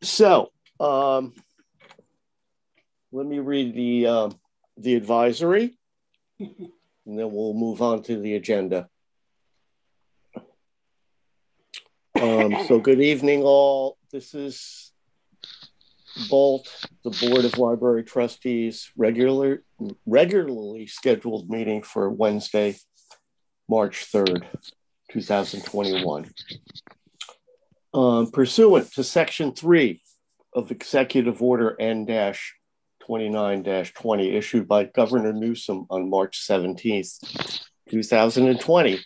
So let me read the advisory, and then we'll move on to the agenda. So good evening, all. This is BOLT, the Board of Library Trustees, regularly scheduled meeting for Wednesday, March 3rd, 2021. Pursuant to Section 3 of Executive Order N-29-20 issued by Governor Newsom on March 17th, 2020,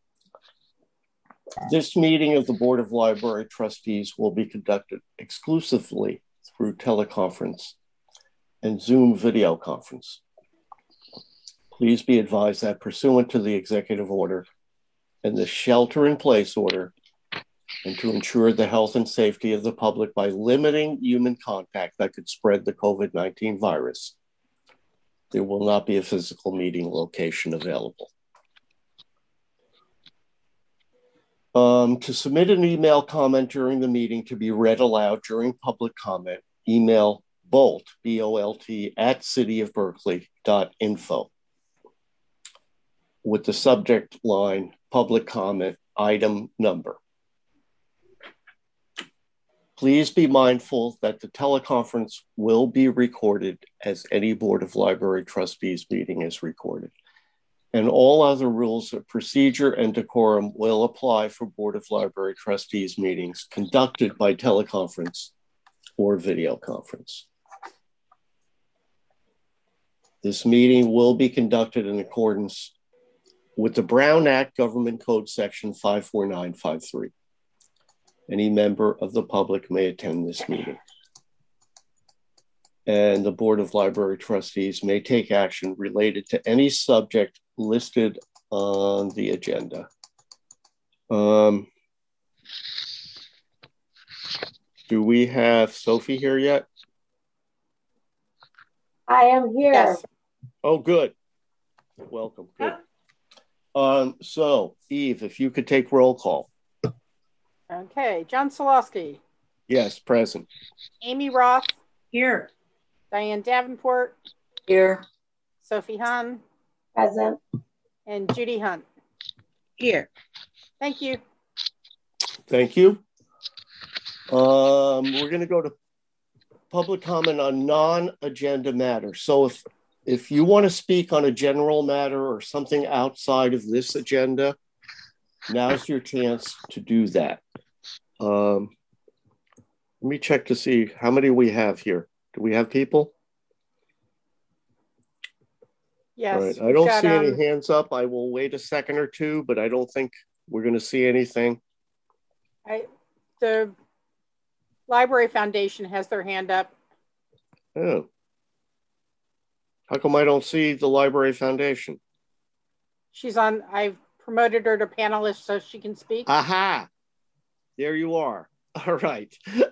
this meeting of the Board of Library Trustees will be conducted exclusively through teleconference and Zoom video conference. Please be advised that pursuant to the executive order and the shelter-in-place order, and to ensure the health and safety of the public by limiting human contact that could spread the COVID-19 virus, there will not be a physical meeting location available. To submit an email comment during the meeting to be read aloud during public comment, email BOLT, B-O-L-T, at cityofberkeley.info with the subject line, public comment, item number. Please be mindful that the teleconference will be recorded, as any Board of Library Trustees meeting is recorded. And all other rules of procedure and decorum will apply for Board of Library Trustees meetings conducted by teleconference or video conference. This meeting will be conducted in accordance with the Brown Act Government Code Section 54953. Any member of the public may attend this meeting. And the Board of Library Trustees may take action related to any subject listed on the agenda. Do we have Sophie here yet? I am here. Yes. Oh, good. Welcome. Good. So, Eve, if you could take roll call. Okay. John Solosky. Yes, present. Amy Roth. Here. Diane Davenport. Here. Sophie Hahn. Present. And Judy Hunt. Here. Thank you. Thank you. We're going to go to public comment on non-agenda matters. So if you want to speak on a general matter or something outside of this agenda, now's your chance to do that. Let me check to see how many we have here. Do we have people? Yes. All right. I don't see any hands up. I will wait a second or two, but I don't think we're going to see anything. The Library Foundation has their hand up. Oh. How come I don't see the Library Foundation? She's on, I've promoted her to panelist so she can speak. Aha. There you are. All right.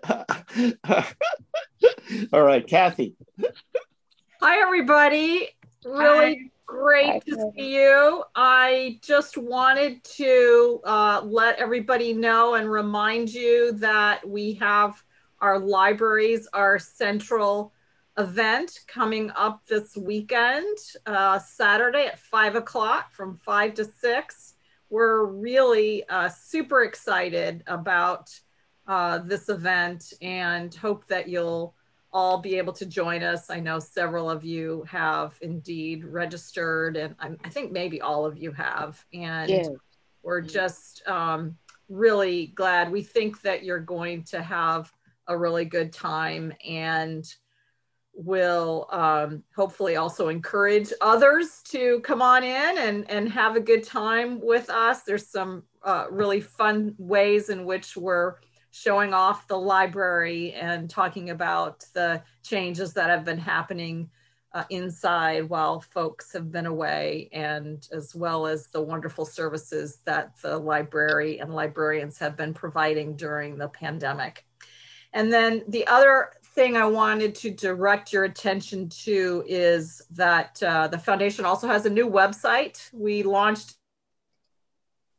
All right, Kathy. Hi, everybody. Really great to see you. I just wanted to let everybody know and remind you that we have our libraries, our central event coming up this weekend, Saturday at 5 o'clock from 5 to 6. We're really super excited about this event and hope that you'll all be able to join us. I know several of you have indeed registered, and I think maybe all of you have. And we're just really glad. We think that you're going to have a really good time, and will hopefully also encourage others to come on in and have a good time with us. There's some really fun ways in which we're showing off the library and talking about the changes that have been happening inside while folks have been away, and as well as the wonderful services that the library and librarians have been providing during the pandemic. And then the other thing I wanted to direct your attention to is that the foundation also has a new website. We launched.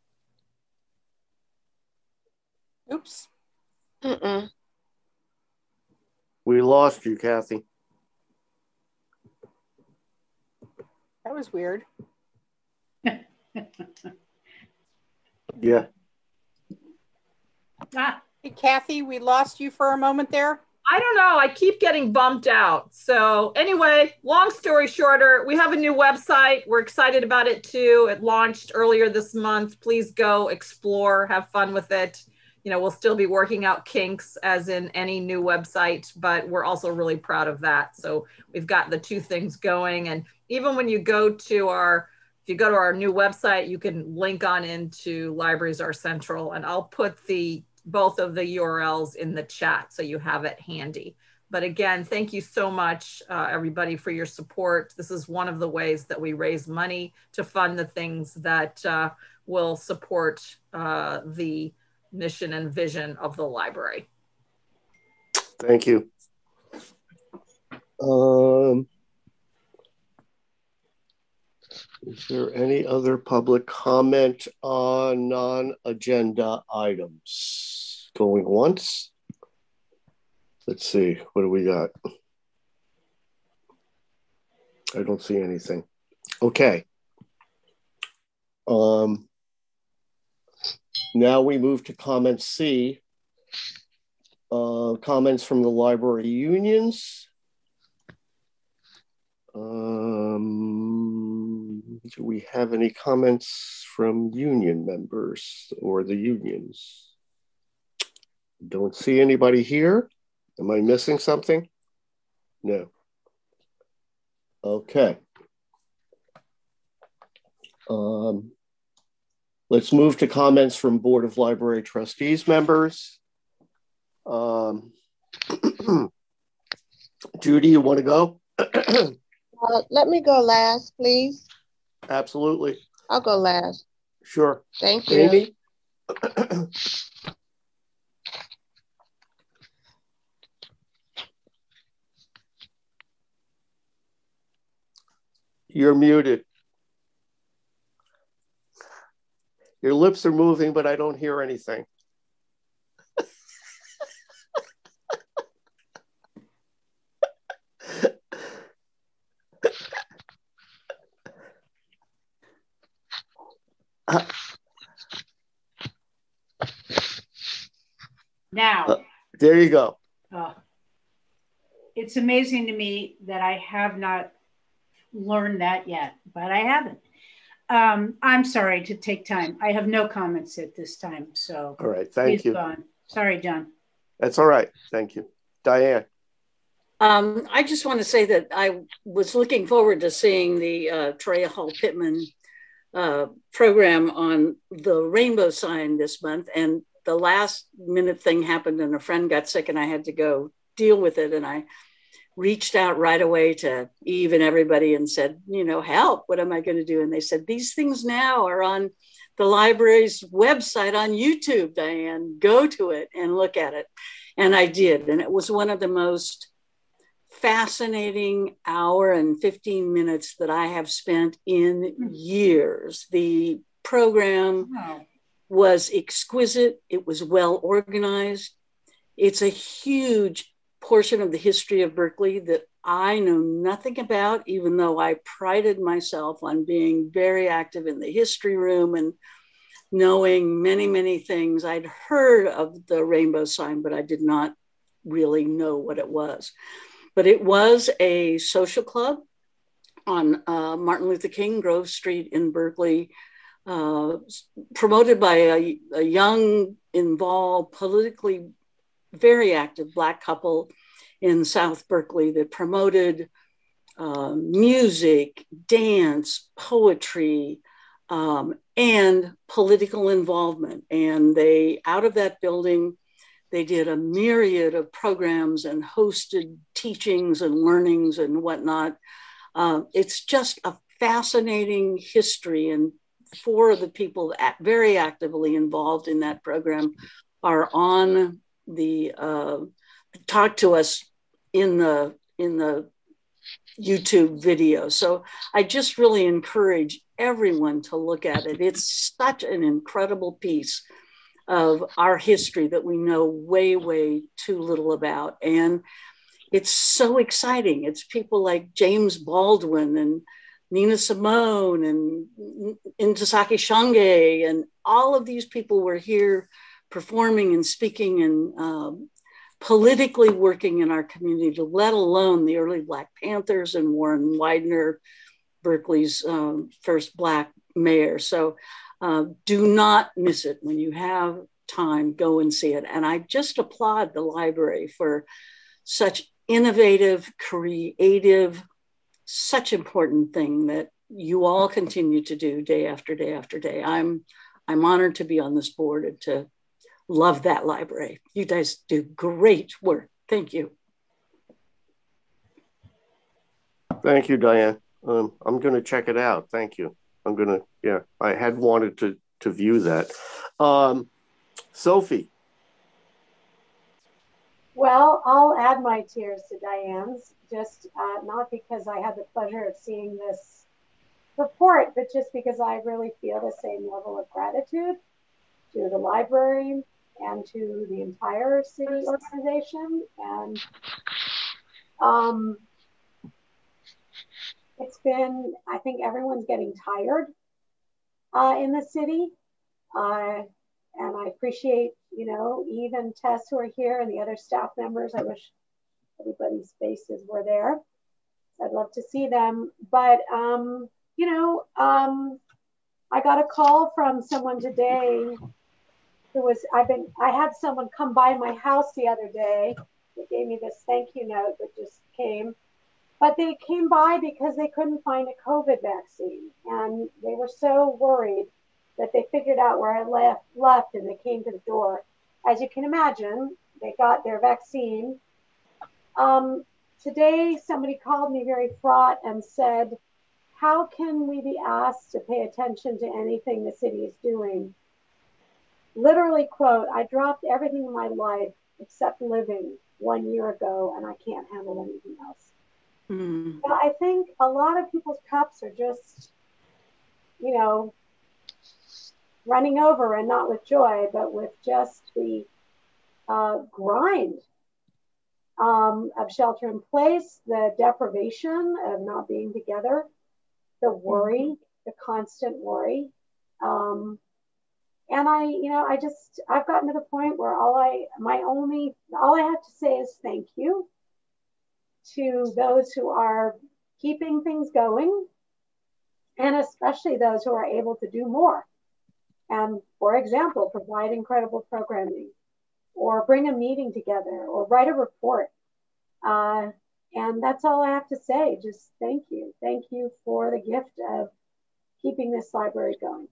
Oops. We lost you, Kathy. That was weird. Yeah. Hey, Kathy, we lost you for a moment there. I don't know. I keep getting bumped out. So anyway, long story shorter, we have a new website. We're excited about it too. It launched earlier this month. Please go explore, have fun with it. You know, we'll still be working out kinks as in any new website, but we're also really proud of that. So we've got the two things going. And even when you go to if you go to our new website, you can link on into Libraries Are Central, and I'll put both of the URLs in the chat so you have it handy. But again, thank you so much, everybody, for your support. This is one of the ways that we raise money to fund the things that will support the mission and vision of the library. Thank you. Is there any other public comment on non-agenda items? Going once? Let's see, what do we got? I don't see anything. Okay. Now we move to comment C. Comments from the library unions. Do we have any comments from union members or the unions? Don't see anybody here. Am I missing something? No. Okay. Let's move to comments from Board of Library Trustees members. Judy, you want to go? Let me go last, please. Absolutely. I'll go last. Sure. Thank you. Amy? You're muted. Your lips are moving, but I don't hear anything. Now, there you go. It's amazing to me that I have not learned that yet, but I haven't. I'm sorry to take time. I have no comments at this time. So, all right, thank you. Go on. Sorry, John. That's all right. Thank you. Diane. I just want to say that I was looking forward to seeing the Troy Hall Pittman program on the rainbow sign this month. And the last minute thing happened and a friend got sick and I had to go deal with it. And I reached out right away to Eve and everybody and said, help, what am I going to do? And they said, these things now are on the library's website on YouTube, Diane, go to it and look at it. And I did. And it was one of the most fascinating hour and 15 minutes that I have spent in years. The program was exquisite. It was well organized. It's a huge portion of the history of Berkeley that I know nothing about, even though I prided myself on being very active in the history room and knowing many, many things. I'd heard of the rainbow sign, but I did not really know what it was. But it was a social club on Martin Luther King Grove Street in Berkeley, promoted by a young, involved, politically very active Black couple in South Berkeley that promoted music, dance, poetry, and political involvement. And they, out of that building, they did a myriad of programs and hosted teachings and learnings and whatnot. It's just a fascinating history. And four of the people very actively involved in that program are on the talk to us in the YouTube video. So I just really encourage everyone to look at it. It's such an incredible piece of our history that we know way, way too little about. And it's so exciting. It's people like James Baldwin and Nina Simone and Ntozake Shange, and all of these people were here performing and speaking and politically working in our community, let alone the early Black Panthers and Warren Widener, Berkeley's first Black mayor. So do not miss it. When you have time, go and see it. And I just applaud the library for such innovative, creative, such important thing that you all continue to do day after day after day. I'm honored to be on this board and to love that library. You guys do great work. Thank you. Thank you, Diane. I'm going to check it out. Thank you. I had wanted to view that. Sophie. Well, I'll add my tears to Diane's, just not because I had the pleasure of seeing this report, but just because I really feel the same level of gratitude to the library and to the entire city organization. And it's been, I think everyone's getting tired in the city. And I appreciate, Eve and Tess who are here and the other staff members. I wish everybody's faces were there. I'd love to see them. But, I got a call from someone today who was, I had someone come by my house the other day. They gave me this thank you note that just came. But they came by because they couldn't find a COVID vaccine. And they were so worried that they figured out where I left and they came to the door. As you can imagine, they got their vaccine. Today, somebody called me very fraught and said, how can we be asked to pay attention to anything the city is doing? Literally, quote, I dropped everything in my life except living 1 year ago, and I can't handle anything else. Mm. But I think a lot of people's cups are just, running over, and not with joy, but with just the grind of shelter in place, the deprivation of not being together, the worry, the constant worry. And I've gotten to the point where all I have to say is thank you to those who are keeping things going, and especially those who are able to do more. And for example, provide incredible programming, or bring a meeting together, or write a report. And that's all I have to say. Just thank you. Thank you for the gift of keeping this library going.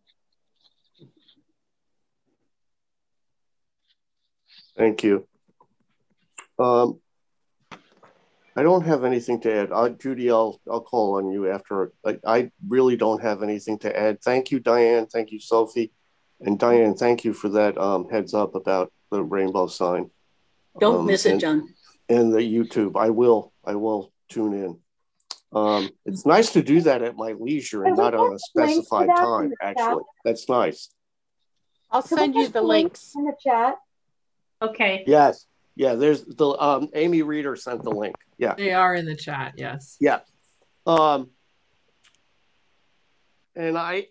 Thank you. I don't have anything to add. Judy, I'll call on you after. I really don't have anything to add. Thank you, Diane. Thank you, Sophie. And Diane, thank you for that heads up about the rainbow sign. Don't miss it, John. And the YouTube. I will tune in. It's nice to do that at my leisure and not on a specified time, actually. That's nice. I'll send you the links in the chat. Okay. Yes. Yeah, there's the Amy Reeder sent the link. Yeah. They are in the chat, yes. Yeah. And I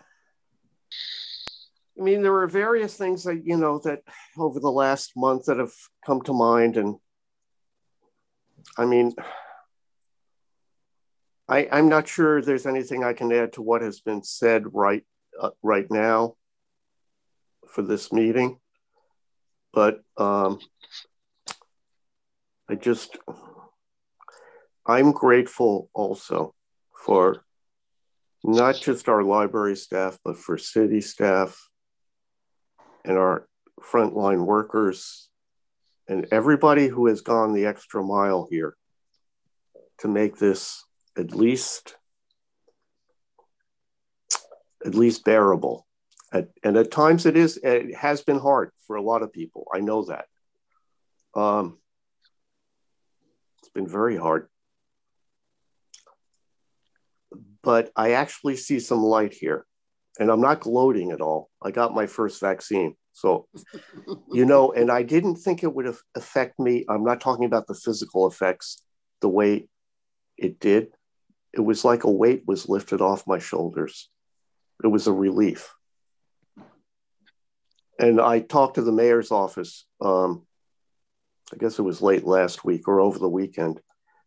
mean, there are various things that, that over the last month that have come to mind. And I mean, I'm not sure there's anything I can add to what has been said right now for this meeting. But I'm grateful also for not just our library staff, but for city staff and our frontline workers and everybody who has gone the extra mile here to make this at least bearable. And at times it has been hard for a lot of people. I know that. It's been very hard. But I actually see some light here. and I'm not gloating at all. I got my first vaccine. So, and I didn't think it would affect me. I'm not talking about the physical effects the way it did. It was like a weight was lifted off my shoulders. It was a relief. And I talked to the mayor's office. I guess it was late last week or over the weekend.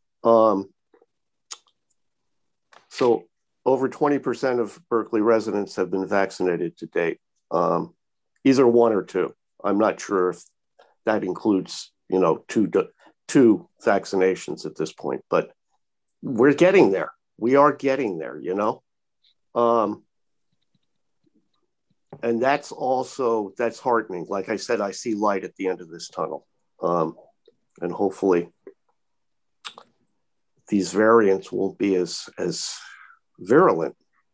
So over 20% of Berkeley residents have been vaccinated to date. Either one or two. I'm not sure if that includes, two vaccinations at this point, but we're getting there. We are getting there, and that's heartening. Like I said, I see light at the end of this tunnel. And hopefully these variants won't be as virulent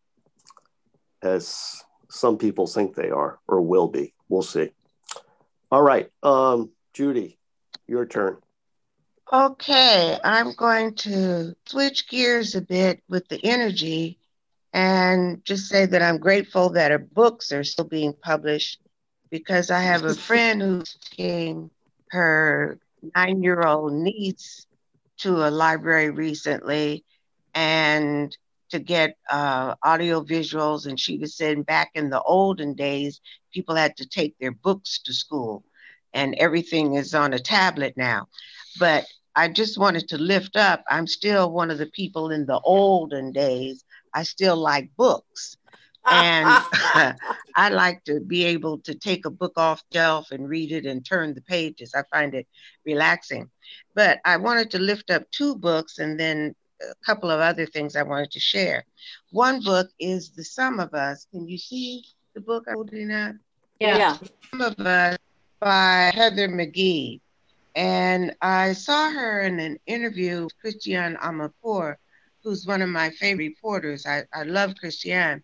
as some people think they are or will be. We'll see. All right. Judy, your turn. Okay, I'm going to switch gears a bit with the energy and just say that I'm grateful that her books are still being published, because I have a friend who's taking her 9-year-old niece to a library recently and to get audio visuals. And she was saying back in the olden days, people had to take their books to school and everything is on a tablet now. But I just wanted to lift up, I'm still one of the people in the olden days. I still like books. And I like to be able to take a book off the shelf and read it and turn the pages. I find it relaxing. But I wanted to lift up 2 books and then a couple of other things I wanted to share. One book is The Sum of Us. Can you see the book I'm holding up? Yeah. The Sum of Us by Heather McGhee. And I saw her in an interview with Christiane Amanpour, who's one of my favorite reporters. I love Christiane.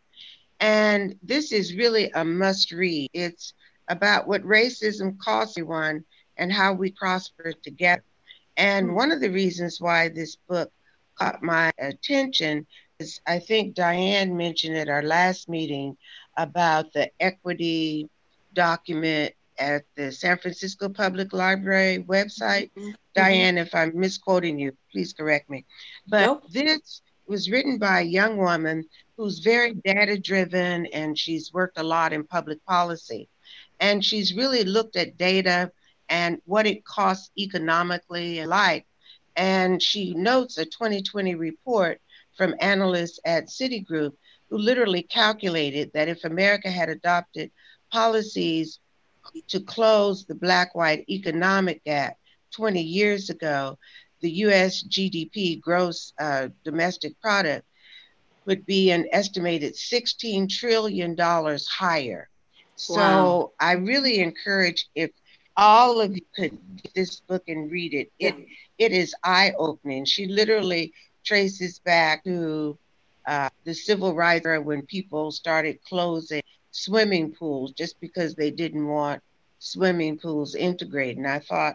And this is really a must read. It's about what racism costs everyone and how we prosper together. And one of the reasons why this book caught my attention is, I think Diane mentioned at our last meeting about the equity document at the San Francisco Public Library website. Diane, if I'm misquoting you, please correct me. But this was written by a young woman who's very data-driven, and she's worked a lot in public policy. And she's really looked at data and what it costs economically and like. And she notes a 2020 report from analysts at Citigroup who literally calculated that if America had adopted policies to close the Black-white economic gap 20 years ago, the US GDP, gross domestic product, would be an estimated $16 trillion higher. So wow. I really encourage, if all of you could get this book and read it, it is eye-opening. She literally traces back to the civil rights era when people started closing swimming pools just because they didn't want swimming pools integrated. And I thought,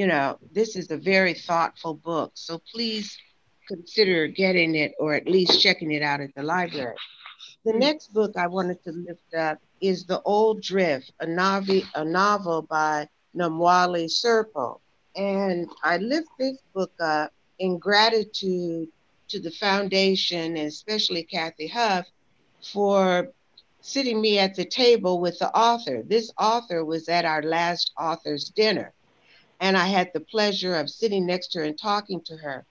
this is a very thoughtful book. So please consider getting it or at least checking it out at the library. The next book I wanted to lift up is The Old Drift, a novel by Namwali Serpo. And I lift this book up in gratitude to the foundation, and especially Kathy Huff, for sitting me at the table with the author. This author was at our last author's dinner, and I had the pleasure of sitting next to her and talking to her.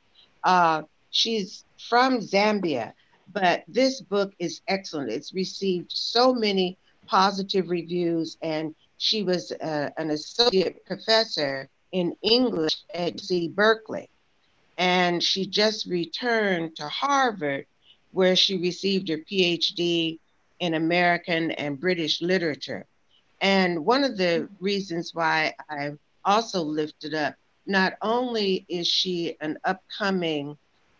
She's from Zambia, but this book is excellent. It's received so many positive reviews, and she was an associate professor in English at UC Berkeley. And she just returned to Harvard, where she received her PhD in American and British literature. And one of the reasons why I also lifted up, not only is she an upcoming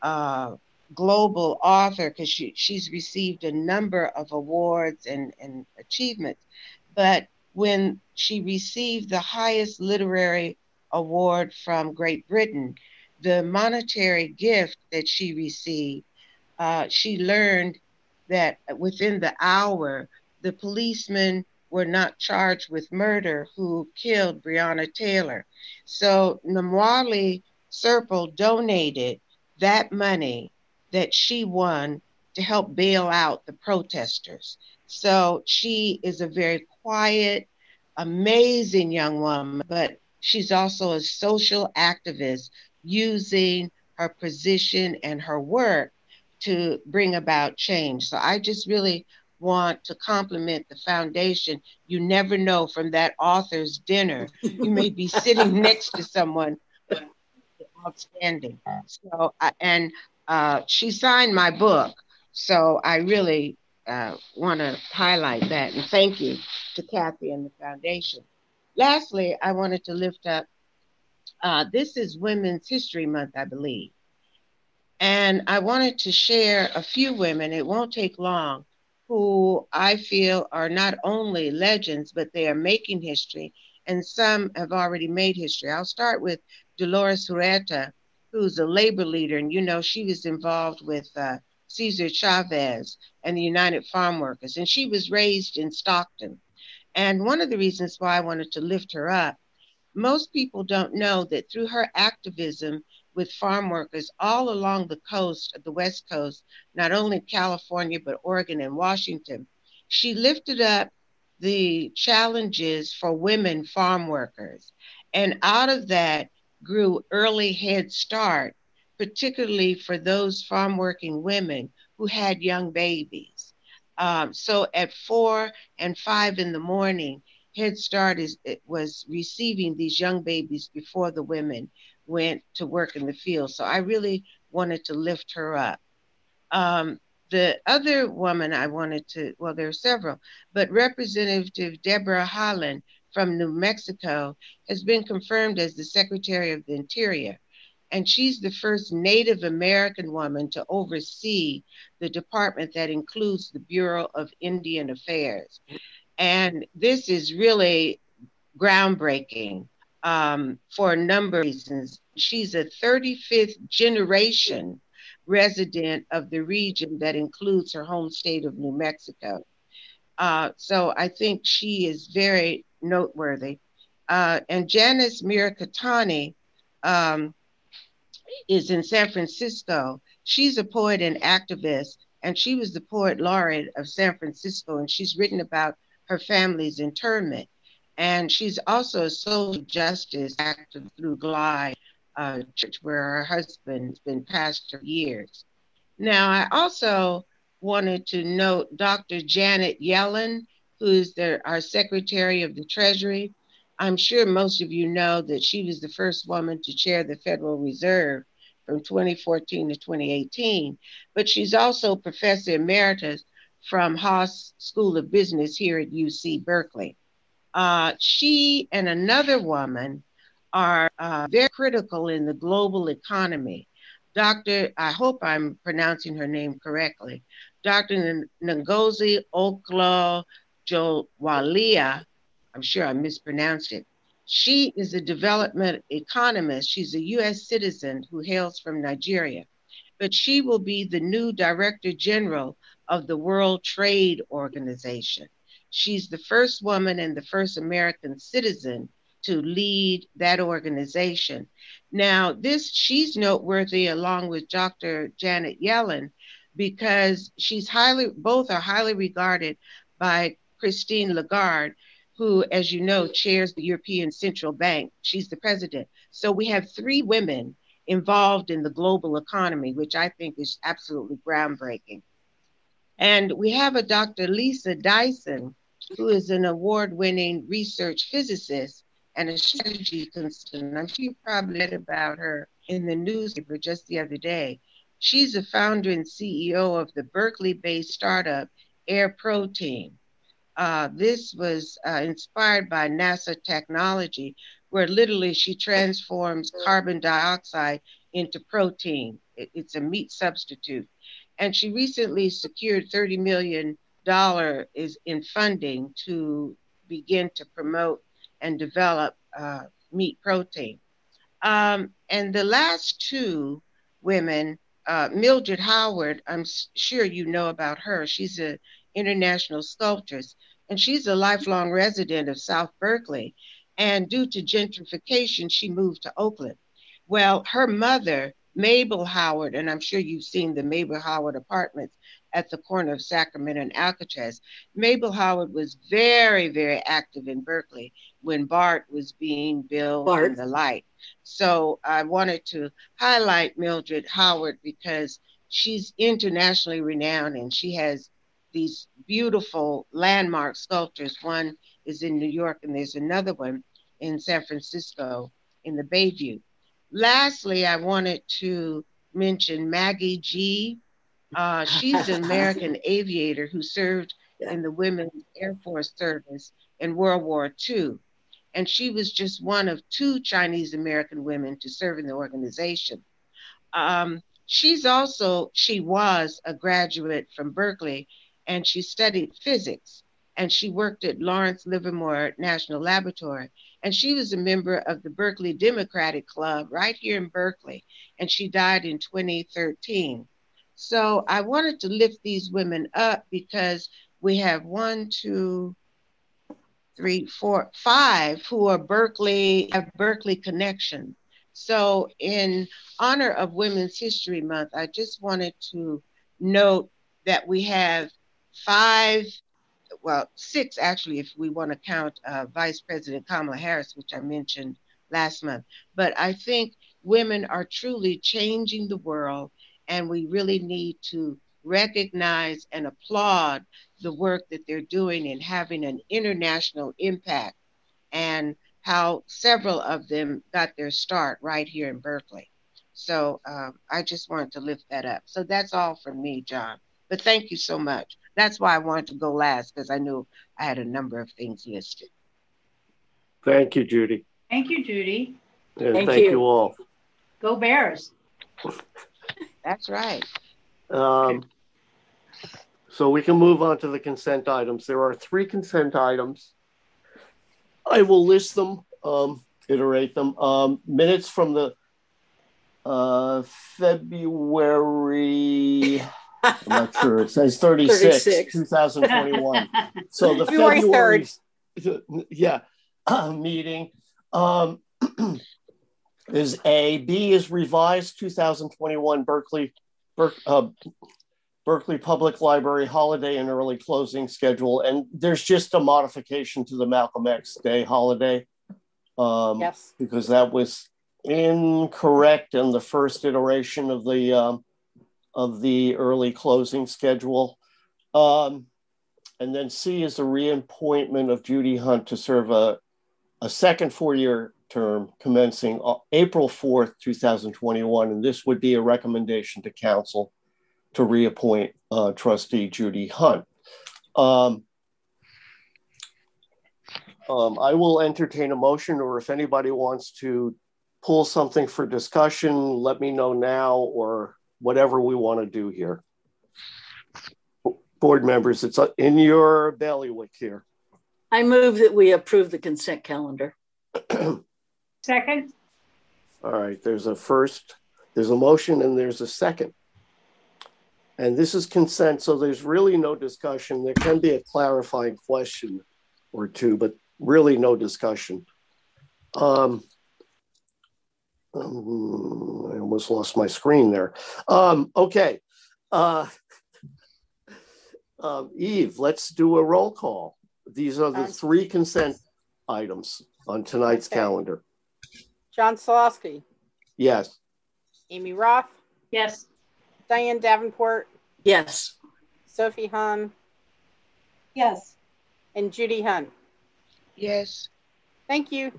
global author, because she's received a number of awards and achievements, but when she received the highest literary award from Great Britain, the monetary gift that she received, she learned that within the hour, the policemen were not charged with murder who killed Breonna Taylor. So Namwali Serpil donated that money that she won to help bail out the protesters. So she is a very quiet, amazing young woman, but she's also a social activist using her position and her work to bring about change. So I just really want to compliment the foundation. You never know, from that author's dinner, you may be sitting next to someone outstanding. So, she signed my book. So I really want to highlight that. And thank you to Kathy and the foundation. Lastly, I wanted to lift up, this is Women's History Month, I believe. And I wanted to share a few women, it won't take long, who I feel are not only legends, but they are making history, and some have already made history. I'll start with Dolores Huerta, who's a labor leader, and you know, she was involved with Cesar Chavez and the United Farm Workers, and she was raised in Stockton. And one of the reasons why I wanted to lift her up, most people don't know that through her activism with farm workers all along the coast of the West Coast, not only California, but Oregon and Washington, she lifted up the challenges for women farm workers. And out of that grew Early Head Start, particularly for those farm working women who had young babies. So at 4 and 5 in the morning, Head Start was receiving these young babies before the women went to work in the field. So I really wanted to lift her up. The other woman I wanted to, well, there are several, but Representative Deborah Haaland from New Mexico has been confirmed as the Secretary of the Interior. And she's the first Native American woman to oversee the department that includes the Bureau of Indian Affairs. And this is really groundbreaking for a number of reasons. She's a 35th generation resident of the region that includes her home state of New Mexico. So I think she is very noteworthy. And Janice Mirikatani is in San Francisco. She's a poet and activist, and she was the poet laureate of San Francisco, and she's written about her family's internment. And she's also a social justice activist through GLIDE church, where her husband's been pastor for years. Now, I also wanted to note Dr. Janet Yellen, who's our Secretary of the Treasury. I'm sure most of you know that she was the first woman to chair the Federal Reserve from 2014 to 2018, but she's also Professor Emeritus from Haas School of Business here at UC Berkeley. She and another woman are very critical in the global economy. I hope I'm pronouncing her name correctly, Dr. Ngozi Okonjo-Iweala, I'm sure I mispronounced it. She is a development economist. She's a US citizen who hails from Nigeria, but she will be the new Director General of the World Trade Organization. She's the first woman and the first American citizen to lead that organization. Now, she's noteworthy along with Dr. Janet Yellen because both are highly regarded by Christine Lagarde, who, as you know, chairs the European Central Bank. She's the president. So we have 3 women involved in the global economy, which I think is absolutely groundbreaking. And we have a Dr. Lisa Dyson, who is an award-winning research physicist and a strategy consultant. I'm sure you probably read about her in the newspaper just the other day. She's the founder and CEO of the Berkeley-based startup Air Protein. This was inspired by NASA technology, where literally she transforms carbon dioxide into protein. It's a meat substitute. And she recently secured $30 million in funding to begin to promote and develop meat protein. And the last 2 women Mildred Howard, I'm sure you know about her. She's an international sculptress, and she's a lifelong resident of South Berkeley. And due to gentrification, she moved to Oakland. Well, her mother, Mabel Howard, and I'm sure you've seen the Mabel Howard apartments at the corner of Sacramento and Alcatraz. Mabel Howard was very, very active in Berkeley when BART was being built and the like. So I wanted to highlight Mildred Howard because she's internationally renowned and she has these beautiful landmark sculptures. One is in New York and there's another one in San Francisco in the Bayview. Lastly, I wanted to mention Maggie G. She's an American aviator who served in the Women's Air Force Service in World War II. And she was just one of 2 Chinese American women to serve in the organization. She was a graduate from Berkeley and she studied physics and she worked at Lawrence Livermore National Laboratory. And she was a member of the Berkeley Democratic Club right here in Berkeley. And she died in 2013. So I wanted to lift these women up because we have 1, 2, 3, 4, 5 who are have Berkeley connection. So in honor of Women's History Month, I just wanted to note that we have 6 actually, if we want to count Vice President Kamala Harris, which I mentioned last month. But I think women are truly changing the world, and we really need to recognize and applaud the work that they're doing in having an international impact, and how several of them got their start right here in Berkeley. So I just wanted to lift that up. So that's all from me, John. But thank you so much. That's why I wanted to go last, because I knew I had a number of things listed. Thank you, Judy. Thank you, Judy. And thank you all. Go Bears. That's right. So we can move on to the consent items. There are 3 consent items. I will list them, iterate them. Minutes from the February, I'm not sure, it says 36. 2021. So the February 3rd. Meeting is A. B is revised 2021 Berkeley Public Library holiday and early closing schedule. And there's just a modification to the Malcolm X Day holiday. Yes. Because that was incorrect in the first iteration of the early closing schedule. And then C is the reappointment of Judy Hunt to serve a second 4-year term commencing April 4th, 2021. And this would be a recommendation to council to reappoint trustee Judy Hunt. I will entertain a motion, or if anybody wants to pull something for discussion, let me know now, or whatever we want to do here. Board members, it's in your bailiwick here. I move that we approve the consent calendar. Second. All right, there's a motion and there's a second. And this is consent, so there's really no discussion. There can be a clarifying question or two, but really no discussion. I almost lost my screen there. Okay. Eve, let's do a roll call. These are the 3 consent items on tonight's calendar. John Solosky. Yes. Amy Roth. Yes. Diane Davenport. Yes. Sophie Hahn. Yes. And Judy Hunt. Yes. Thank you.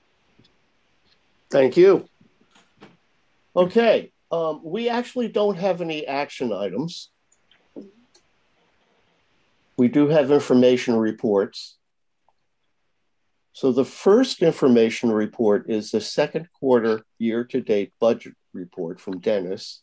Thank you. Okay. We actually don't have any action items. We do have information reports. So the first information report is the second quarter year-to-date budget report from Dennis.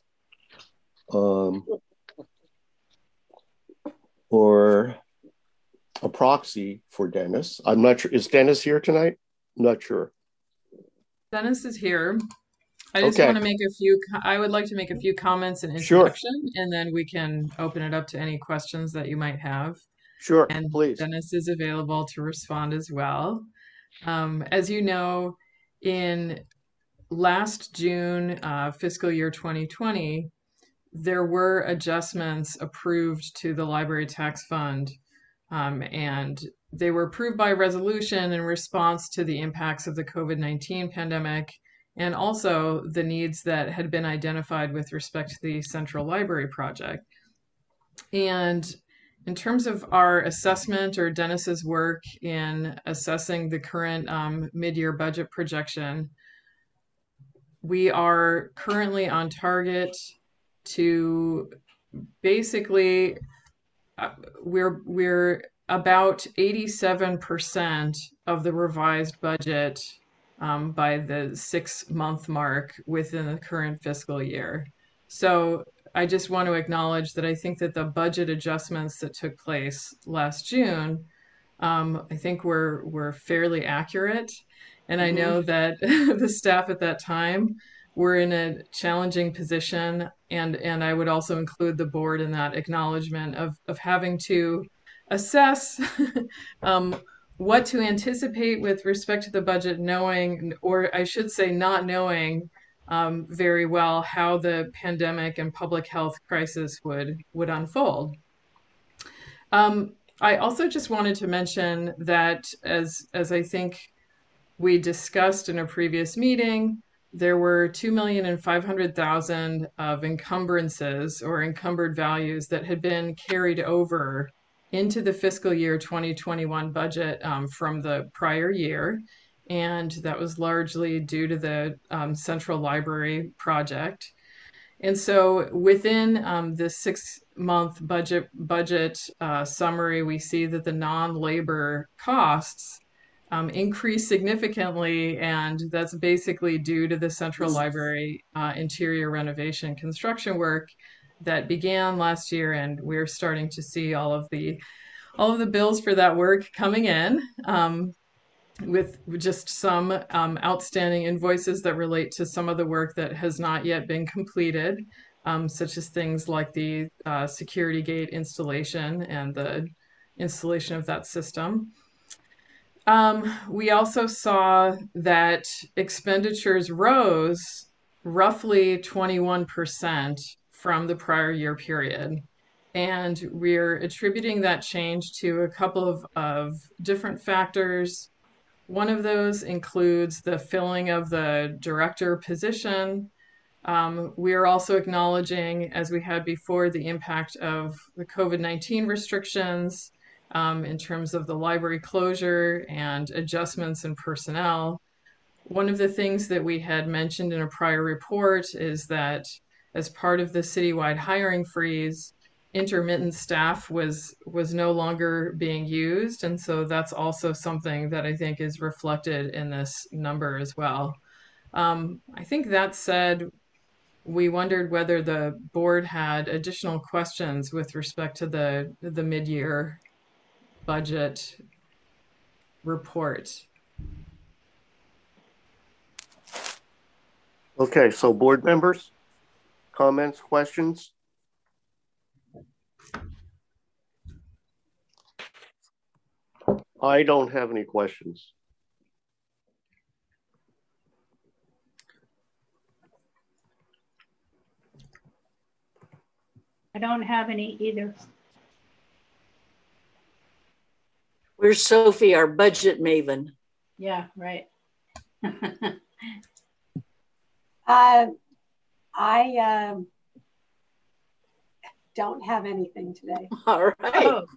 Or a proxy for Dennis. I'm not sure. Is Dennis here tonight? I'm not sure. Dennis is here. I just Okay. want to make a few, I would like to make a few comments and Sure. introduction, and then we can open it up to any questions that you might have. Sure, And please. Dennis is available to respond as well. As you know, in last June, fiscal year 2020, there were adjustments approved to the library tax fund, and they were approved by resolution in response to the impacts of the COVID-19 pandemic and also the needs that had been identified with respect to the Central Library project. And in terms of our assessment or Dennis's work in assessing the current mid-year budget projection, we are currently on target to basically we're about 87% of the revised budget by the 6-month mark within the current fiscal year. So I just want to acknowledge that I think that the budget adjustments that took place last June, I think were fairly accurate. And I know that the staff at that time were in a challenging position. And I would also include the board in that acknowledgement of having to assess what to anticipate with respect to the budget, knowing, or I should say not knowing very well how the pandemic and public health crisis would unfold. I also just wanted to mention that as I think we discussed in a previous meeting, there were 2,500,000 of encumbrances or encumbered values that had been carried over into the fiscal year 2021 budget from the prior year. And that was largely due to the Central Library project. And so within the 6-month budget summary, we see that the non-labor costs increased significantly, and that's basically due to the Central Library interior renovation construction work that began last year, and we're starting to see all of the bills for that work coming in, with just some outstanding invoices that relate to some of the work that has not yet been completed, such as things like the security gate installation and the installation of that system. We also saw that expenditures rose roughly 21% from the prior year period. And we're attributing that change to a couple of different factors. One of those includes the filling of the director position. We are also acknowledging, as we had before, the impact of the COVID-19 restrictions in terms of the library closure and adjustments in personnel. One of the things that we had mentioned in a prior report is that as part of the citywide hiring freeze, intermittent staff was no longer being used. And so that's also something that I think is reflected in this number as well. I think that said, we wondered whether the board had additional questions with respect to the mid-year budget report. Okay, so board members, comments, questions? I don't have any questions. I don't have any either. Where's Sophie, our budget maven? Yeah, right. I don't have anything today. All right. Oh.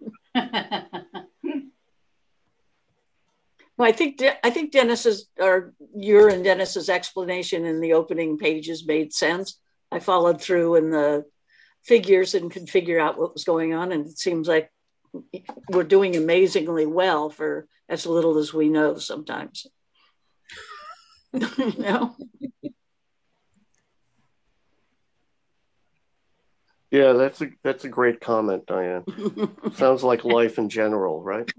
Well, I think Dennis's, or your and Dennis's explanation in the opening pages made sense. I followed through in the figures and could figure out what was going on, and it seems like we're doing amazingly well for as little as we know sometimes. You know? Yeah, that's a great comment, Diane. Sounds like life in general, right?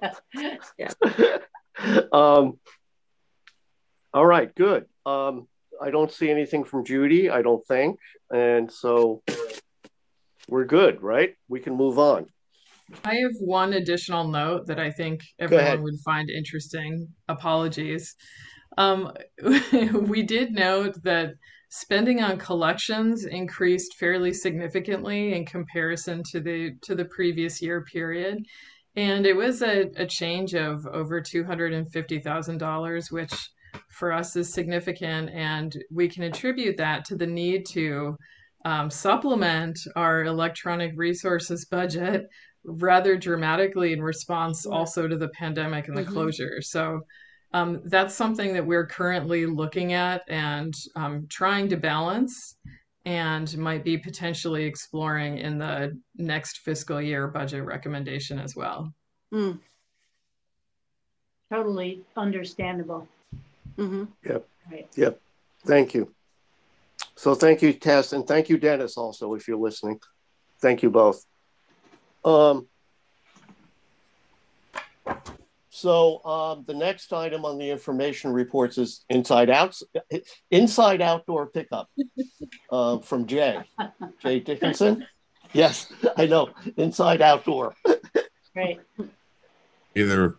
Yeah. All right, good. I don't see anything from Judy, I don't think. And so we're good, right? We can move on. I have one additional note that I think everyone would find interesting. Apologies. We did note that spending on collections increased fairly significantly in comparison to the previous year period. And it was a change of over $250,000, which for us is significant. And we can attribute that to the need to supplement our electronic resources budget rather dramatically in response also to the pandemic and the closure. So that's something that we're currently looking at and trying to balance, and might be potentially exploring in the next fiscal year budget recommendation as well. Totally understandable. Yep. Right. Yep. Thank you. So thank you, Tess, and thank you, Dennis, also, if you're listening. Thank you both. So the next item on the information reports is inside outdoor pickup from Jay Dickinson. Yes, I know, inside outdoor. Right. Either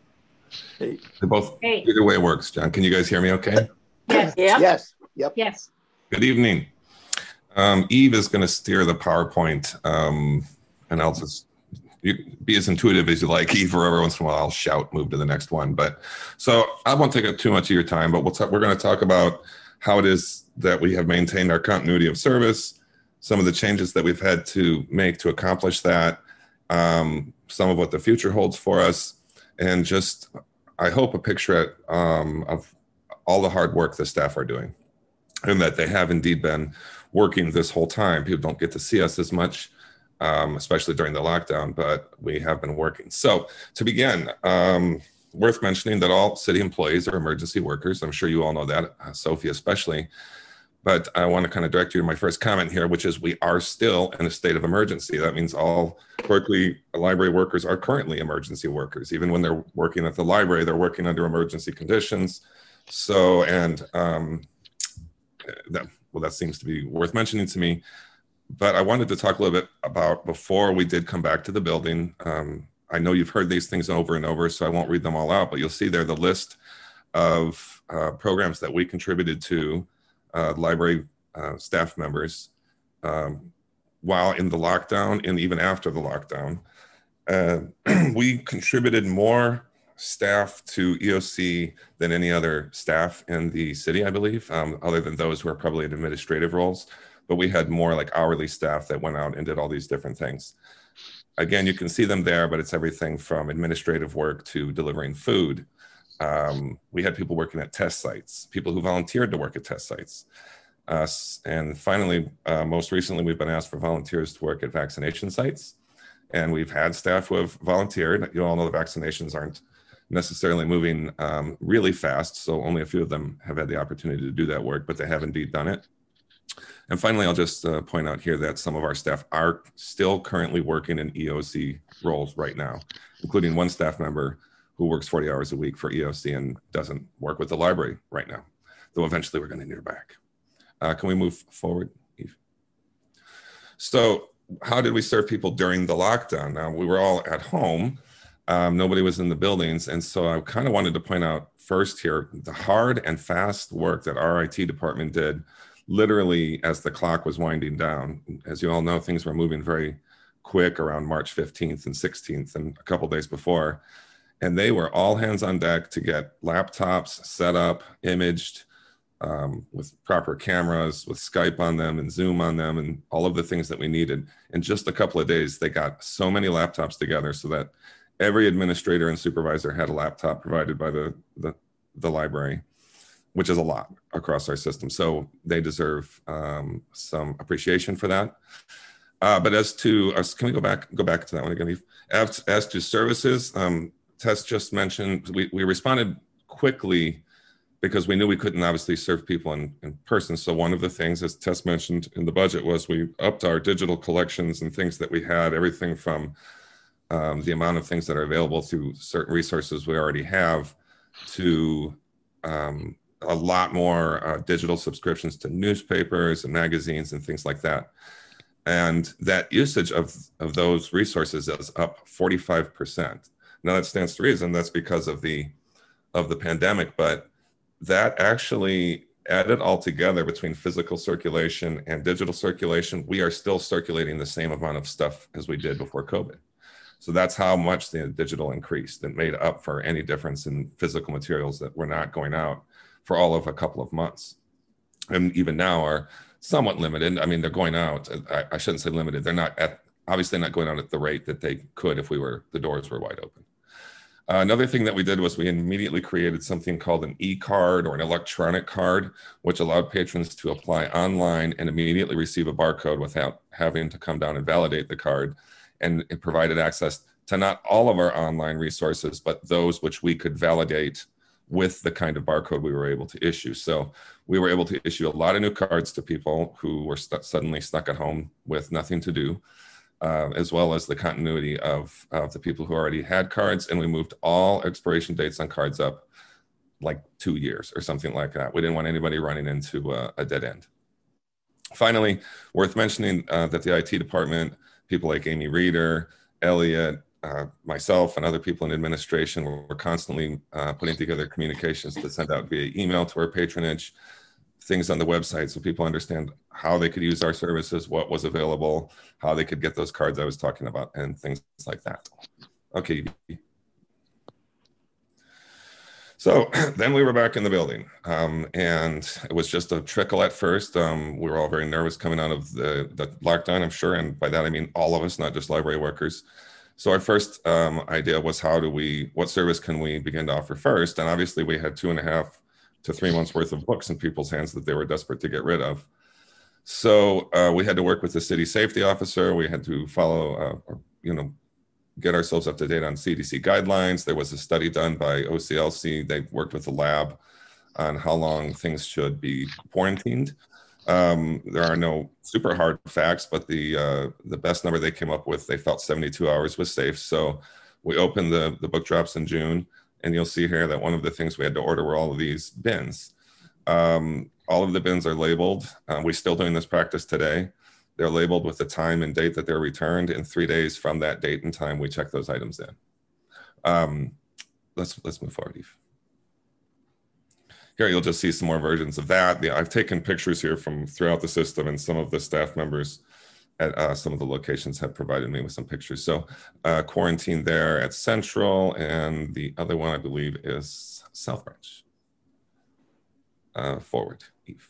way works. John, can you guys hear me okay? Yes. Yeah. Yes. Yep. Yes. Good evening. Eve is going to steer the PowerPoint, and I'll just be as intuitive as you like. Eve, or every once in a while I'll shout, move to the next one. But so I won't take up too much of your time, but we're going to talk about how it is that we have maintained our continuity of service, some of the changes that we've had to make to accomplish that, some of what the future holds for us, and just, I hope, a picture of all the hard work the staff are doing, and that they have indeed been working this whole time. People don't get to see us as much, especially during the lockdown, but we have been working. So to begin, worth mentioning that all city employees are emergency workers. I'm sure you all know that, Sophie especially. But I want to kind of direct you to my first comment here, which is we are still in a state of emergency. That means all Berkeley library workers are currently emergency workers. Even when they're working at the library, they're working under emergency conditions. So, and that seems to be worth mentioning to me. But I wanted to talk a little bit about before we did come back to the building. I know you've heard these things over and over, so I won't read them all out, but you'll see there the list of programs that we contributed to library staff members while in the lockdown and even after the lockdown. We contributed more staff to EOC than any other staff in the city, I believe, other than those who are probably in administrative roles. But we had more like hourly staff that went out and did all these different things. Again, you can see them there, but it's everything from administrative work to delivering food. We had people working at test sites, people who volunteered to work at test sites. And finally, most recently, we've been asked for volunteers to work at vaccination sites. And we've had staff who have volunteered. You all know the vaccinations aren't necessarily moving really fast, so only a few of them have had the opportunity to do that work, but they have indeed done it. And finally, I'll just point out here that some of our staff are still currently working in EOC roles right now, including one staff member who works 40 hours a week for EOC and doesn't work with the library right now, though eventually we're going to need her back. Can we move forward, Eve? So how did we serve people during the lockdown? Now, we were all at home. Nobody was in the buildings. And so I kind of wanted to point out first here, the hard and fast work that our IT department did literally as the clock was winding down. As you all know, things were moving very quick around March 15th and 16th and a couple days before. And they were all hands on deck to get laptops set up, imaged with proper cameras, with Skype on them and Zoom on them and all of the things that we needed. In just a couple of days, they got so many laptops together so that every administrator and supervisor had a laptop provided by the library, which is a lot across our system. So they deserve some appreciation for that. But as to us, can we go back to that one again? As to services, Tess just mentioned, we responded quickly because we knew we couldn't obviously serve people in person. So one of the things, as Tess mentioned in the budget, was we upped our digital collections and things that we had, everything from the amount of things that are available through certain resources we already have to a lot more digital subscriptions to newspapers and magazines and things like that. And that usage of those resources is up 45%. Now that stands to reason, that's because of the pandemic, but that actually added all together between physical circulation and digital circulation, we are still circulating the same amount of stuff as we did before COVID. So that's how much the digital increased and made up for any difference in physical materials that were not going out for all of a couple of months. And even now are somewhat limited. I mean, they're going out. I shouldn't say limited. They're not obviously not going out at the rate that they could if the doors were wide open. Another thing that we did was we immediately created something called an e-card or an electronic card, which allowed patrons to apply online and immediately receive a barcode without having to come down and validate the card. And it provided access to not all of our online resources, but those which we could validate with the kind of barcode we were able to issue. So we were able to issue a lot of new cards to people who were suddenly stuck at home with nothing to do. As well as the continuity of the people who already had cards. And we moved all expiration dates on cards up like 2 years or something like that. We didn't want anybody running into a dead end. Finally, worth mentioning that the IT department, people like Amy Reeder, Elliot, myself, and other people in administration were constantly putting together communications to send out via email to our patronage, things on the website so people understand how they could use our services, what was available, how they could get those cards I was talking about, and things like that. Okay. So then we were back in the building, and it was just a trickle at first. We were all very nervous coming out of the lockdown, I'm sure, and by that I mean all of us, not just library workers. So our first idea was what service can we begin to offer first? And obviously we had 2.5 to 3 months worth of books in people's hands that they were desperate to get rid of. So we had to work with the city safety officer. We had to follow, get ourselves up to date on CDC guidelines. There was a study done by OCLC. They worked with the lab on how long things should be quarantined. There are no super hard facts, but the best number they came up with, they felt 72 hours was safe. So we opened the book drops in June. And you'll see here that one of the things we had to order were all of these bins. All of the bins are labeled. We're still doing this practice today. They're labeled with the time and date that they're returned. In 3 days from that date and time, we check those items in. Let's move forward, Eve. Here, you'll just see some more versions of that. I've taken pictures here from throughout the system, and some of the staff members at some of the locations have provided me with some pictures. So quarantine there at Central, and the other one I believe is South Branch. Forward, Eve.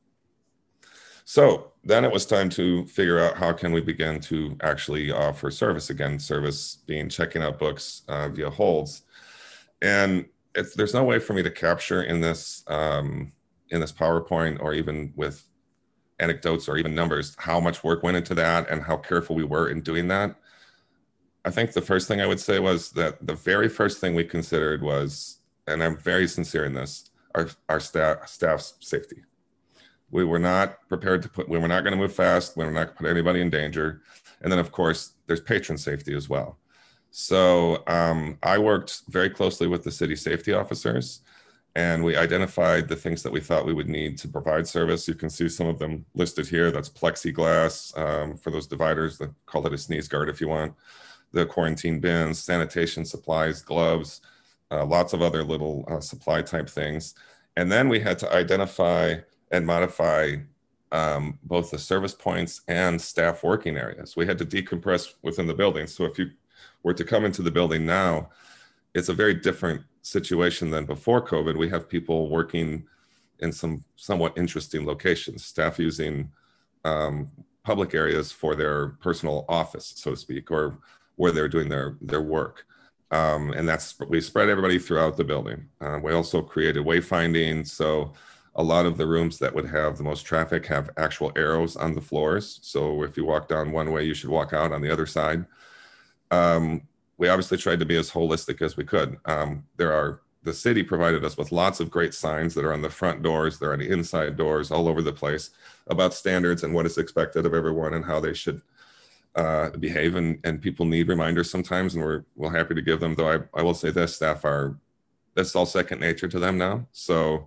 So then it was time to figure out how can we begin to actually offer service again, service being checking out books via holds. And there's no way for me to capture in this PowerPoint or even with anecdotes or even numbers, how much work went into that and how careful we were in doing that. I think the first thing I would say was that the very first thing we considered was, and I'm very sincere in this, our staff's safety. We were not prepared we were not going to move fast. We were not going to put anybody in danger. And then of course, there's patron safety as well. So I worked very closely with the city safety officers, and we identified the things that we thought we would need to provide service. You can see some of them listed here. That's plexiglass for those dividers. Call it a sneeze guard if you want. The quarantine bins, sanitation supplies, gloves, lots of other little supply type things. And then we had to identify and modify both the service points and staff working areas. We had to decompress within the building. So if you were to come into the building now, it's a very different situation than before COVID. We have people working in some somewhat interesting locations, staff using public areas for their personal office, so to speak, or where they're doing their work. And we spread everybody throughout the building. We also created wayfinding. So a lot of the rooms that would have the most traffic have actual arrows on the floors. So if you walk down one way, you should walk out on the other side. We obviously tried to be as holistic as we could. The city provided us with lots of great signs that are on the front doors, they're on the inside doors, all over the place, about standards and what is expected of everyone and how they should behave. And people need reminders sometimes, and we're happy to give them. Though I will say this, staff that's all second nature to them now. So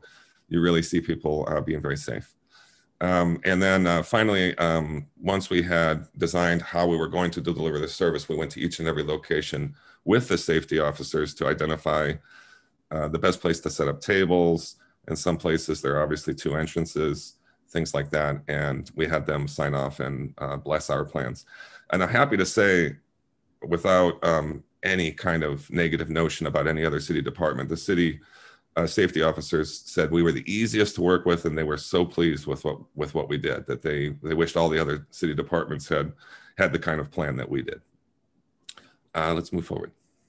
you really see people being very safe. And then finally, once we had designed how we were going to deliver the service, we went to each and every location with the safety officers to identify the best place to set up tables. In some places, there are obviously 2 entrances, things like that. And we had them sign off and bless our plans. And I'm happy to say, without any kind of negative notion about any other city department, the city safety officers said we were the easiest to work with, and they were so pleased with what we did that they wished all the other city departments had the kind of plan that we did. Let's move forward.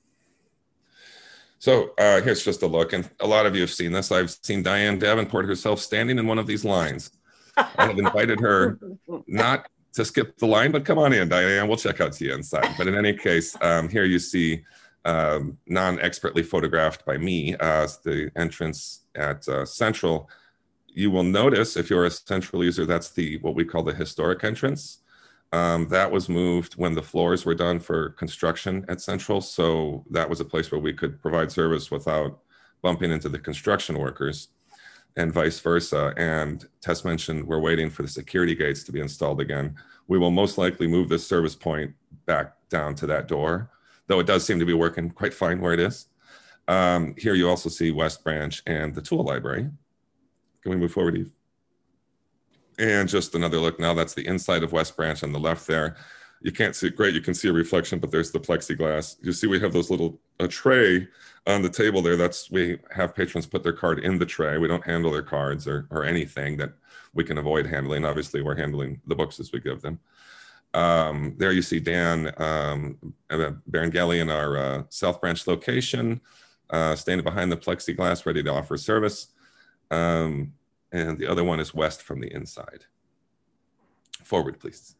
So here's just a look, and a lot of you have seen this. I've seen Diane Davenport herself standing in one of these lines. I have invited her not to skip the line, but come on in, Diane, we'll check out to you inside. But in any case, here you see non-expertly photographed by me the entrance at Central. You will notice, if you're a Central user, that's what we call the historic entrance. That was moved when the floors were done for construction at Central. So that was a place where we could provide service without bumping into the construction workers, and vice versa. And Tess mentioned we're waiting for the security gates to be installed again. We will most likely move this service point back down to that door, though it does seem to be working quite fine where it is. Here you also see West Branch and the tool library. Can we move forward, Eve? And just another look now, that's the inside of West Branch on the left there. You can't see it great, you can see a reflection, but there's the plexiglass. You see we have those a tray on the table there. We have patrons put their card in the tray. We don't handle their cards or anything that we can avoid handling. Obviously, we're handling the books as we give them. There you see Dan Berengelli in our South Branch location, standing behind the plexiglass, ready to offer service. And the other one is west from the inside. Forward, please.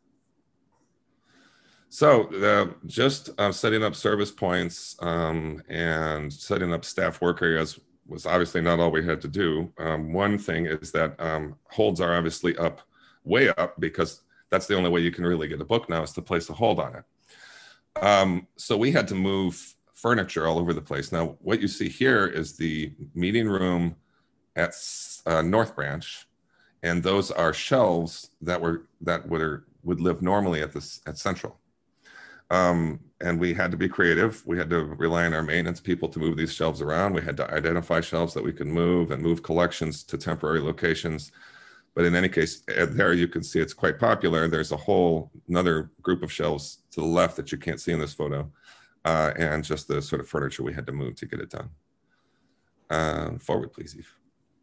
So just setting up service points and setting up staff work areas was obviously not all we had to do. One thing is that holds are obviously way up, because that's the only way you can really get a book now, is to place a hold on it. So we had to move furniture all over the place. Now, what you see here is the meeting room at North Branch, and those are shelves that would live normally at Central. And we had to be creative. We had to rely on our maintenance people to move these shelves around. We had to identify shelves that we could move and move collections to temporary locations. But in any case, there you can see it's quite popular. There's another group of shelves to the left that you can't see in this photo, and just the sort of furniture we had to move to get it done. Forward, please, Eve.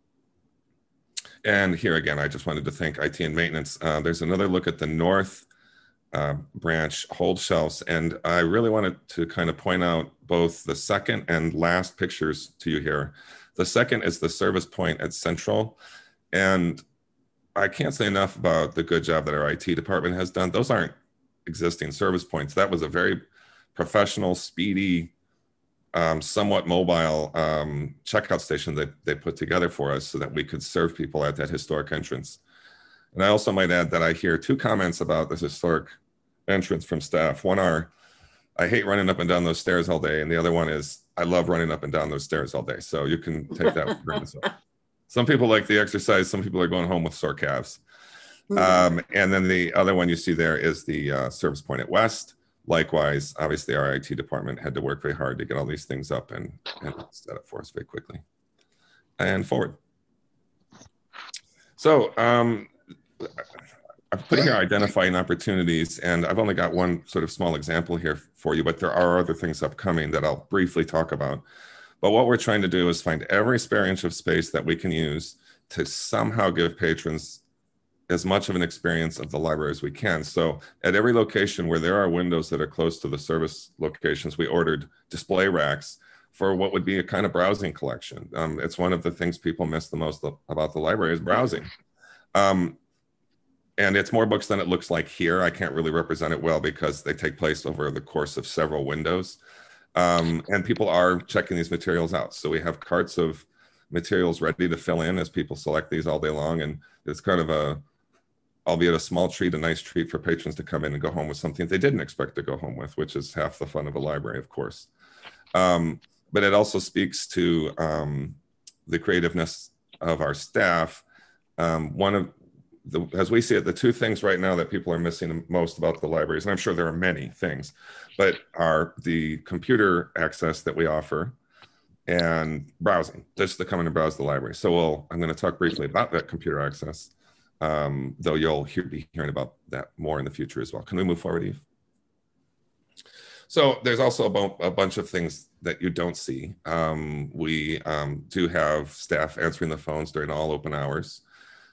And here again, I just wanted to thank IT and maintenance. There's another look at the North Branch hold shelves. And I really wanted to kind of point out both the second and last pictures to you here. The second is the service point at Central. And I can't say enough about the good job that our IT department has done. Those aren't existing service points. That was a very professional, speedy, somewhat mobile checkout station that they put together for us so that we could serve people at that historic entrance. And I also might add that I hear 2 comments about this historic entrance from staff. One are, I hate running up and down those stairs all day. And the other one is, I love running up and down those stairs all day. So you can take that with a grain of salt. Some people like the exercise. Some people are going home with sore calves. And then the other one you see there is the service point at West. Likewise, obviously, our IT department had to work very hard to get all these things up and set up for us very quickly. And forward. So I'm putting here identifying opportunities, and I've only got one sort of small example here for you, but there are other things upcoming that I'll briefly talk about. But what we're trying to do is find every spare inch of space that we can use to somehow give patrons as much of an experience of the library as we can. So at every location where there are windows that are close to the service locations, we ordered display racks for what would be a kind of browsing collection. It's one of the things people miss the most about the library is browsing. And it's more books than it looks like here. I can't really represent it well because they take place over the course of several windows. And people are checking these materials out. So we have carts of materials ready to fill in as people select these all day long. And it's kind of albeit a small treat, a nice treat for patrons to come in and go home with something they didn't expect to go home with, which is half the fun of a library, of course. But it also speaks to the creativeness of our staff, one of as we see it, the two things right now that people are missing most about the libraries, and I'm sure there are many things, but are the computer access that we offer and browsing, just to come in and browse the library. So I'm going to talk briefly about that computer access, though you'll be hearing about that more in the future as well. Can we move forward, Eve? So there's also a bunch of things that you don't see. We do have staff answering the phones during all open hours.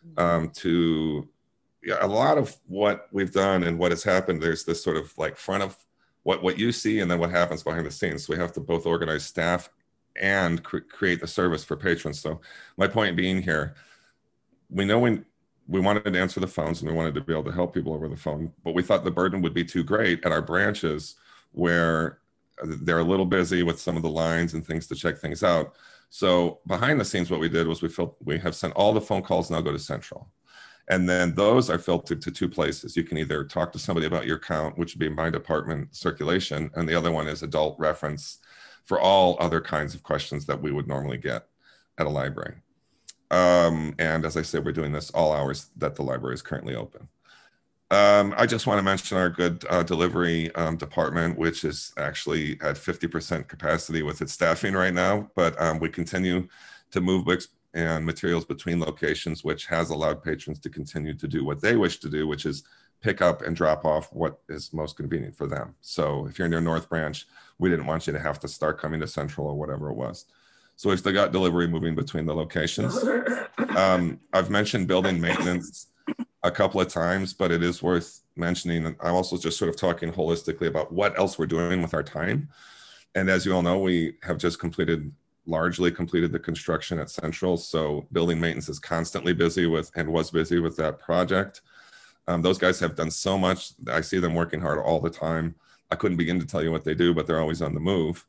A lot of what we've done and what has happened, there's this sort of like front of what you see and then what happens behind the scenes. So we have to both organize staff and create the service for patrons. So my point being here, we know we wanted to answer the phones and we wanted to be able to help people over the phone, but we thought the burden would be too great at our branches where they're a little busy with some of the lines and things to check things out. So behind the scenes, what we did was we have sent all the phone calls now go to Central. And then those are filtered to two places. You can either talk to somebody about your account, which would be my department, circulation, and the other one is adult reference for all other kinds of questions that we would normally get at a library. And as I said, we're doing this all hours that the library is currently open. I just want to mention our good delivery department, which is actually at 50% capacity with its staffing right now, but we continue to move books and materials between locations, which has allowed patrons to continue to do what they wish to do, which is pick up and drop off what is most convenient for them. So if you're near North Branch, we didn't want you to have to start coming to Central or whatever it was. So we've still got delivery moving between the locations. I've mentioned building maintenance a couple of times, but it is worth mentioning. I'm also just sort of talking holistically about what else we're doing with our time. And as you all know, we have just largely completed the construction at Central. So building maintenance is constantly busy with, and was busy with that project. Those guys have done so much. I see them working hard all the time. I couldn't begin to tell you what they do, but they're always on the move.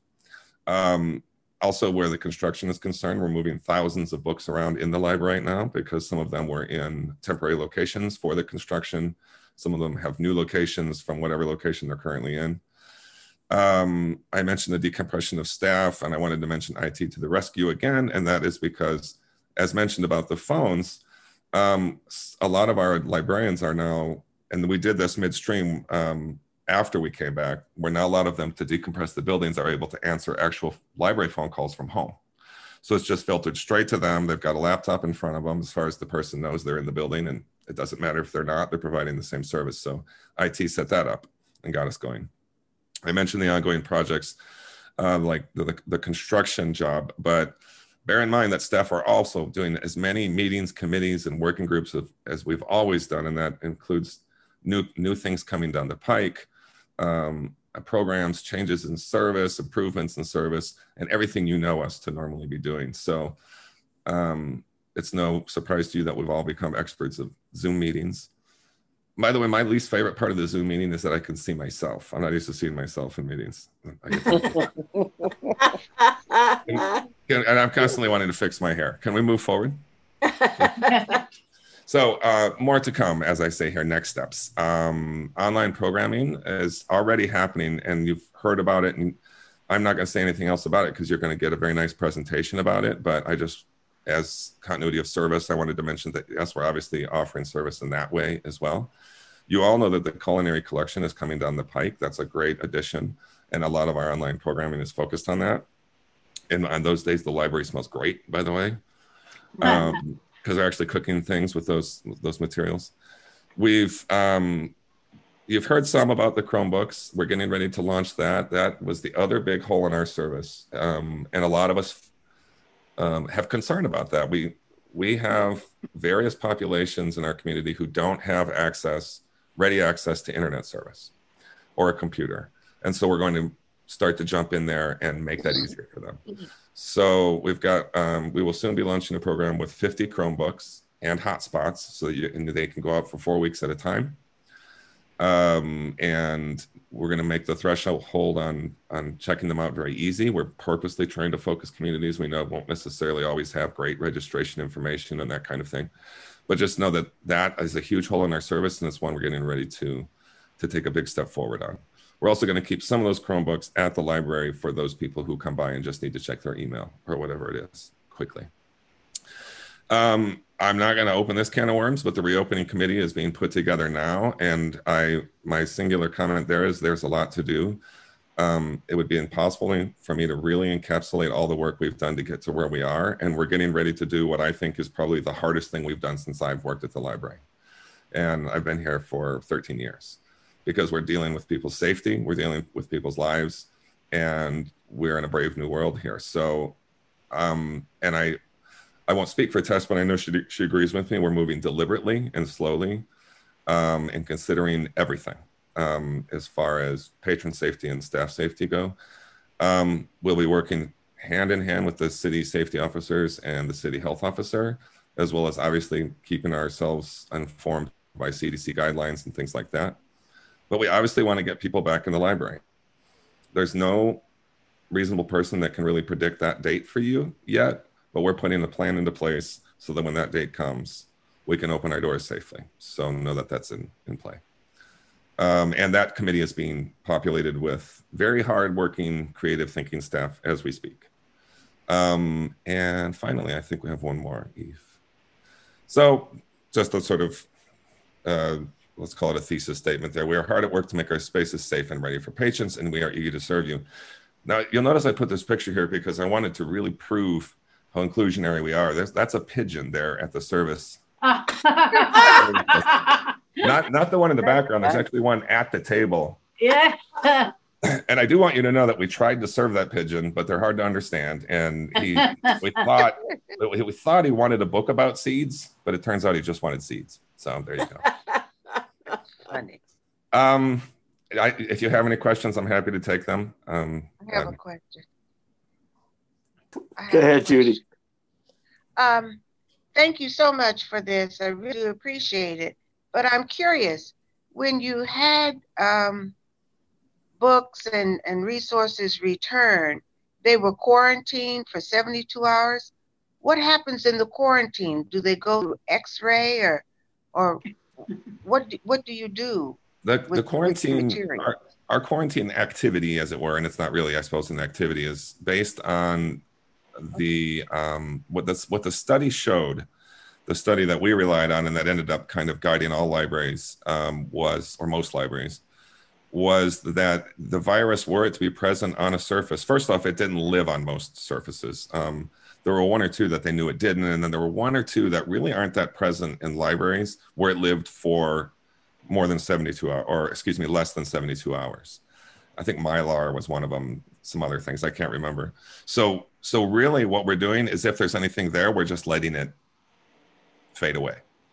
Also, where the construction is concerned, we're moving thousands of books around in the library right now because some of them were in temporary locations for the construction. Some of them have new locations from whatever location they're currently in. I mentioned the decompression of staff, and I wanted to mention IT to the rescue again, and that is because, as mentioned about the phones, a lot of our librarians are now, and we did this midstream after we came back, where now a lot of them, to decompress the buildings, are able to answer actual library phone calls from home. So it's just filtered straight to them. They've got a laptop in front of them as far as the person knows they're in the building, and it doesn't matter if they're not, they're providing the same service. So IT set that up and got us going. I mentioned the ongoing projects, like the construction job, but bear in mind that staff are also doing as many meetings, committees, and working groups as we've always done, and that includes new things coming down the pike, programs, changes in service, improvements in service, and everything you know us to normally be doing. So it's no surprise to you that we've all become experts of Zoom meetings. By the way, my least favorite part of the Zoom meeting is that I can see myself. I'm not used to seeing myself in meetings. And I'm constantly wanting to fix my hair. Can we move forward? So more to come, as I say here, next steps. Online programming is already happening, and you've heard about it, and I'm not going to say anything else about it because you're going to get a very nice presentation about it, but I just, as continuity of service, I wanted to mention that, yes, we're obviously offering service in that way as well. You all know that the culinary collection is coming down the pike. That's a great addition, and a lot of our online programming is focused on that. And on those days, the library smells great, by the way. Because they're actually cooking things with those materials. You've heard some about the Chromebooks. We're getting ready to launch that. That was the other big hole in our service, and a lot of us have concern about that. We have various populations in our community who don't have ready access to internet service or a computer, and so we're going to start to jump in there and make that easier for them. So we've got, we will soon be launching a program with 50 Chromebooks and hotspots, so that they can go out for 4 weeks at a time. And we're going to make the threshold on checking them out very easy. We're purposely trying to focus communities we know won't necessarily always have great registration information and that kind of thing. But just know that that is a huge hole in our service, and it's one we're getting ready to take a big step forward on. We're also going to keep some of those Chromebooks at the library for those people who come by and just need to check their email or whatever it is quickly. I'm not going to open this can of worms, but the reopening committee is being put together now. And my singular comment there is there's a lot to do. It would be impossible for me to really encapsulate all the work we've done to get to where we are. And we're getting ready to do what I think is probably the hardest thing we've done since I've worked at the library. And I've been here for 13 years because we're dealing with people's safety, we're dealing with people's lives, and we're in a brave new world here. So, and I won't speak for Tess, but I know she agrees with me. We're moving deliberately and slowly and considering everything as far as patron safety and staff safety go. We'll be working hand in hand with the city safety officers and the city health officer, as well as obviously keeping ourselves informed by CDC guidelines and things like that. But we obviously want to get people back in the library. There's no reasonable person that can really predict that date for you yet, but we're putting the plan into place so that when that date comes, we can open our doors safely. So know that that's in play. And that committee is being populated with very hardworking, creative thinking staff as we speak. And finally, I think we have one more, Eve. So just a sort of, let's call it a thesis statement there. We are hard at work to make our spaces safe and ready for patrons, and we are eager to serve you. Now, you'll notice I put this picture here because I wanted to really prove how inclusionary we are. That's a pigeon there at the service. Not the one in the background. There's actually one at the table. Yeah. And I do want you to know that we tried to serve that pigeon, but they're hard to understand. And we thought he wanted a book about seeds, but it turns out he just wanted seeds. So there you go. Funny. If you have any questions, I'm happy to take them. I have a question. Go ahead, Judy. Thank you so much for this. I really appreciate it. But I'm curious, when you had books and resources returned, they were quarantined for 72 hours. What happens in the quarantine? Do they go to X-ray or what do you do? The quarantine, our quarantine activity, as it were, and it's not really, I suppose, an activity, is based on the what the study showed. The study that we relied on and that ended up kind of guiding all libraries or most libraries, was that the virus, were it to be present on a surface, first off, it didn't live on most surfaces. There were one or two that they knew it didn't, and then there were one or two that really aren't that present in libraries where it lived for more than 72 hours, or excuse me, less than 72 hours. I think Mylar was one of them, some other things, I can't remember. So really what we're doing is if there's anything there, we're just letting it fade away.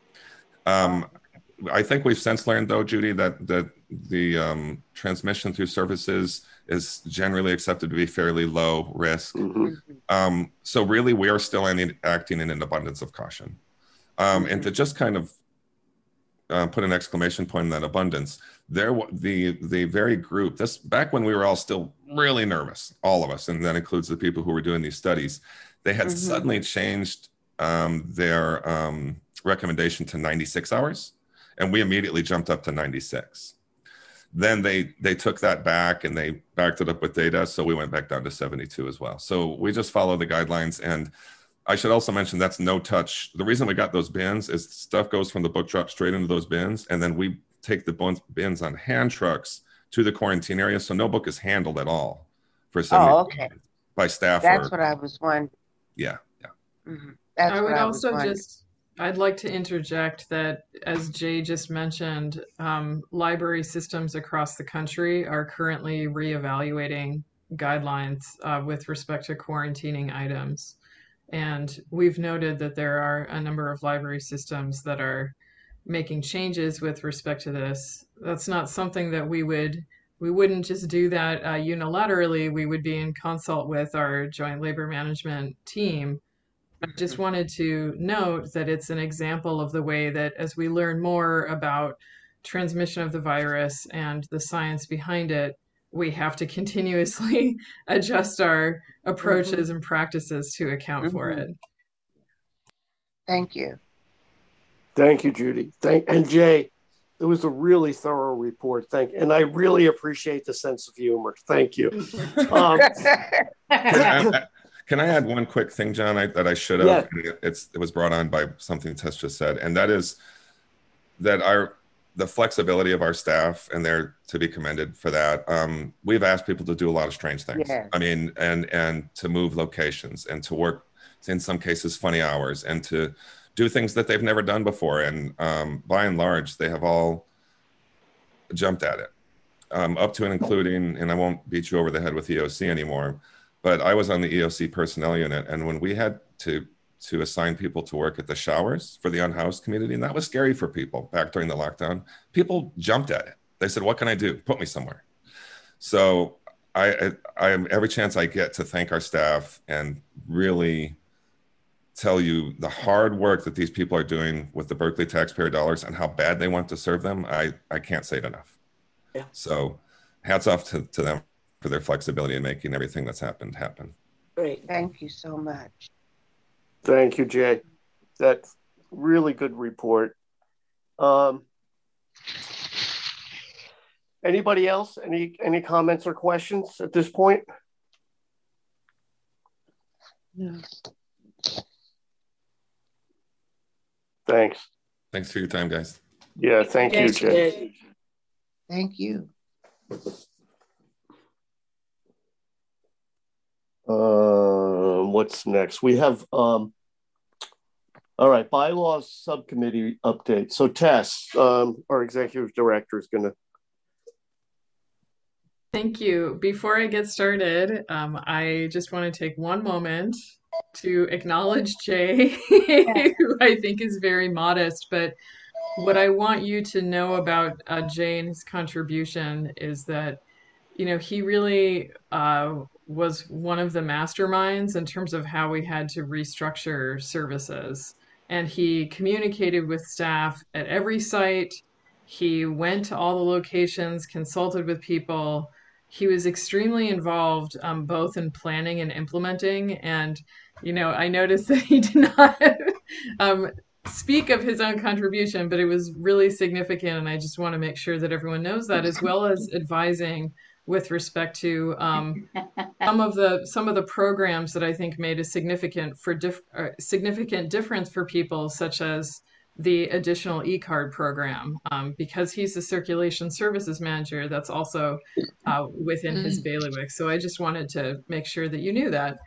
I think we've since learned, though, Judy, that the transmission through surfaces is generally accepted to be fairly low risk. Mm-hmm. So really, we are still acting in an abundance of caution. And to just kind of put an exclamation point on that abundance, the very group, this back when we were all still really nervous, all of us, and that includes the people who were doing these studies, they had suddenly changed their recommendation to 96 hours, and we immediately jumped up to 96. Then they took that back and they backed it up with data, so we went back down to 72 as well. So we just follow the guidelines. And I should also mention that's no touch. The reason we got those bins is stuff goes from the book drop straight into those bins, and then we take the bins on hand trucks to the quarantine area, so no book is handled at all for 72 days by staff. That's what I was wondering. Yeah. Mm-hmm. I would also I'd like to interject that, as Jay just mentioned, library systems across the country are currently reevaluating guidelines with respect to quarantining items. And we've noted that there are a number of library systems that are making changes with respect to this. That's not something that we wouldn't just do that unilaterally. We would be in consult with our joint labor management team. I just wanted to note that it's an example of the way that as we learn more about transmission of the virus and the science behind it, we have to continuously adjust our approaches and practices to account for it. Thank you. Thank you, Judy. And Jay, it was a really thorough report. And I really appreciate the sense of humor. Thank you. Can I add one quick thing, John, that I should have? Yeah. It was brought on by something Tess just said, and that is that the flexibility of our staff, and they're to be commended for that. We've asked people to do a lot of strange things. Yes. I mean, and to move locations and to work, in some cases, funny hours, and to do things that they've never done before. And by and large, they have all jumped at it, up to and including, and I won't beat you over the head with EOC anymore, but I was on the EOC personnel unit, and when we had to assign people to work at the showers for the unhoused community, and that was scary for people back during the lockdown, people jumped at it. They said, what can I do? Put me somewhere. So I am every chance I get to thank our staff and really tell you the hard work that these people are doing with the Berkeley taxpayer dollars and how bad they want to serve them. I can't say it enough. Yeah. So hats off to them for their flexibility in making everything that's happened happen. Great. Thank you so much. Thank you, Jay. That's really good report. Anybody else? Any comments or questions at this point? No. Thanks. Thanks for your time, guys. Yeah, thank you, Jay. Thank you. What's next? We have, all right, bylaws subcommittee update. So Tess, our executive director, is going to. Thank you. Before I get started, I just want to take one moment to acknowledge Jay, who I think is very modest. But what I want you to know about Jay and his contribution is that, he really was one of the masterminds in terms of how we had to restructure services. And he communicated with staff at every site. He went to all the locations, consulted with people. He was extremely involved both in planning and implementing. And, I noticed that he did not speak of his own contribution, but it was really significant. And I just want to make sure that everyone knows that, as well as advising with respect to some of the programs that I think made a significant difference for people, such as the additional e-card program, because he's the circulation services manager. That's also within his bailiwick. So I just wanted to make sure that you knew that.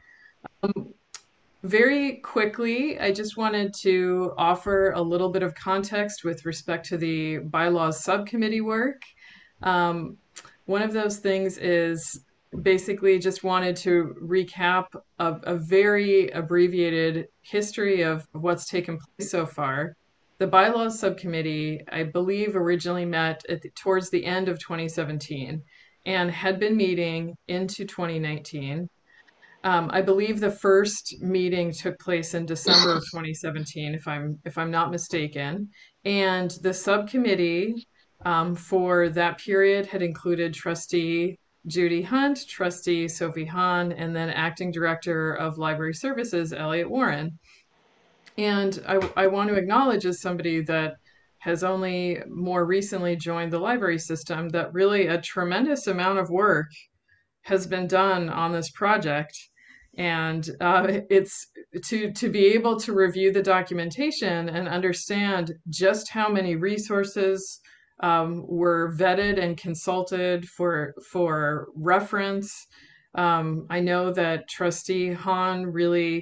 Very quickly, I just wanted to offer a little bit of context with respect to the bylaws subcommittee work. One of those things is basically just wanted to recap a very abbreviated history of what's taken place so far. The bylaws subcommittee, I believe, originally met towards the end of 2017 and had been meeting into 2019. I believe the first meeting took place in December of 2017, if I'm not mistaken. And the subcommittee for that period had included Trustee Judy Hunt, Trustee Sophie Hahn, and then Acting Director of Library Services, Elliot Warren. And I want to acknowledge, as somebody that has only more recently joined the library system, that really a tremendous amount of work has been done on this project. And it's to be able to review the documentation and understand just how many resources were vetted and consulted for reference. I know that Trustee Hahn really,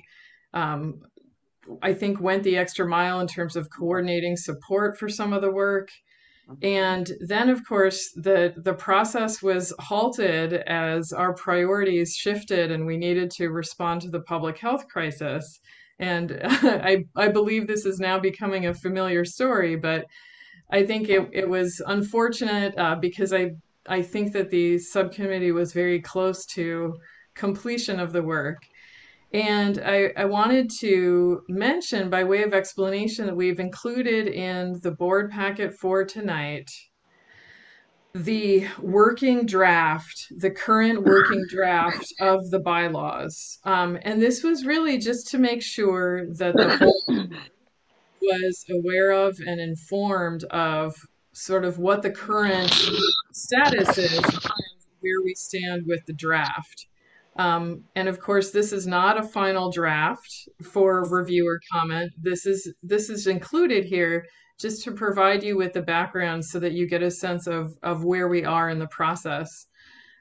I think, went the extra mile in terms of coordinating support for some of the work. And then, of course, the process was halted as our priorities shifted and we needed to respond to the public health crisis. And I believe this is now becoming a familiar story, but I think it was unfortunate because I think that the subcommittee was very close to completion of the work. And I wanted to mention, by way of explanation, that we've included in the board packet for tonight the working draft, the current working draft of the bylaws. And this was really just to make sure that the whole was aware of and informed of sort of what the current status is and where we stand with the draft. And of course, this is not a final draft for review or comment. This is included here just to provide you with the background so that you get a sense of where we are in the process.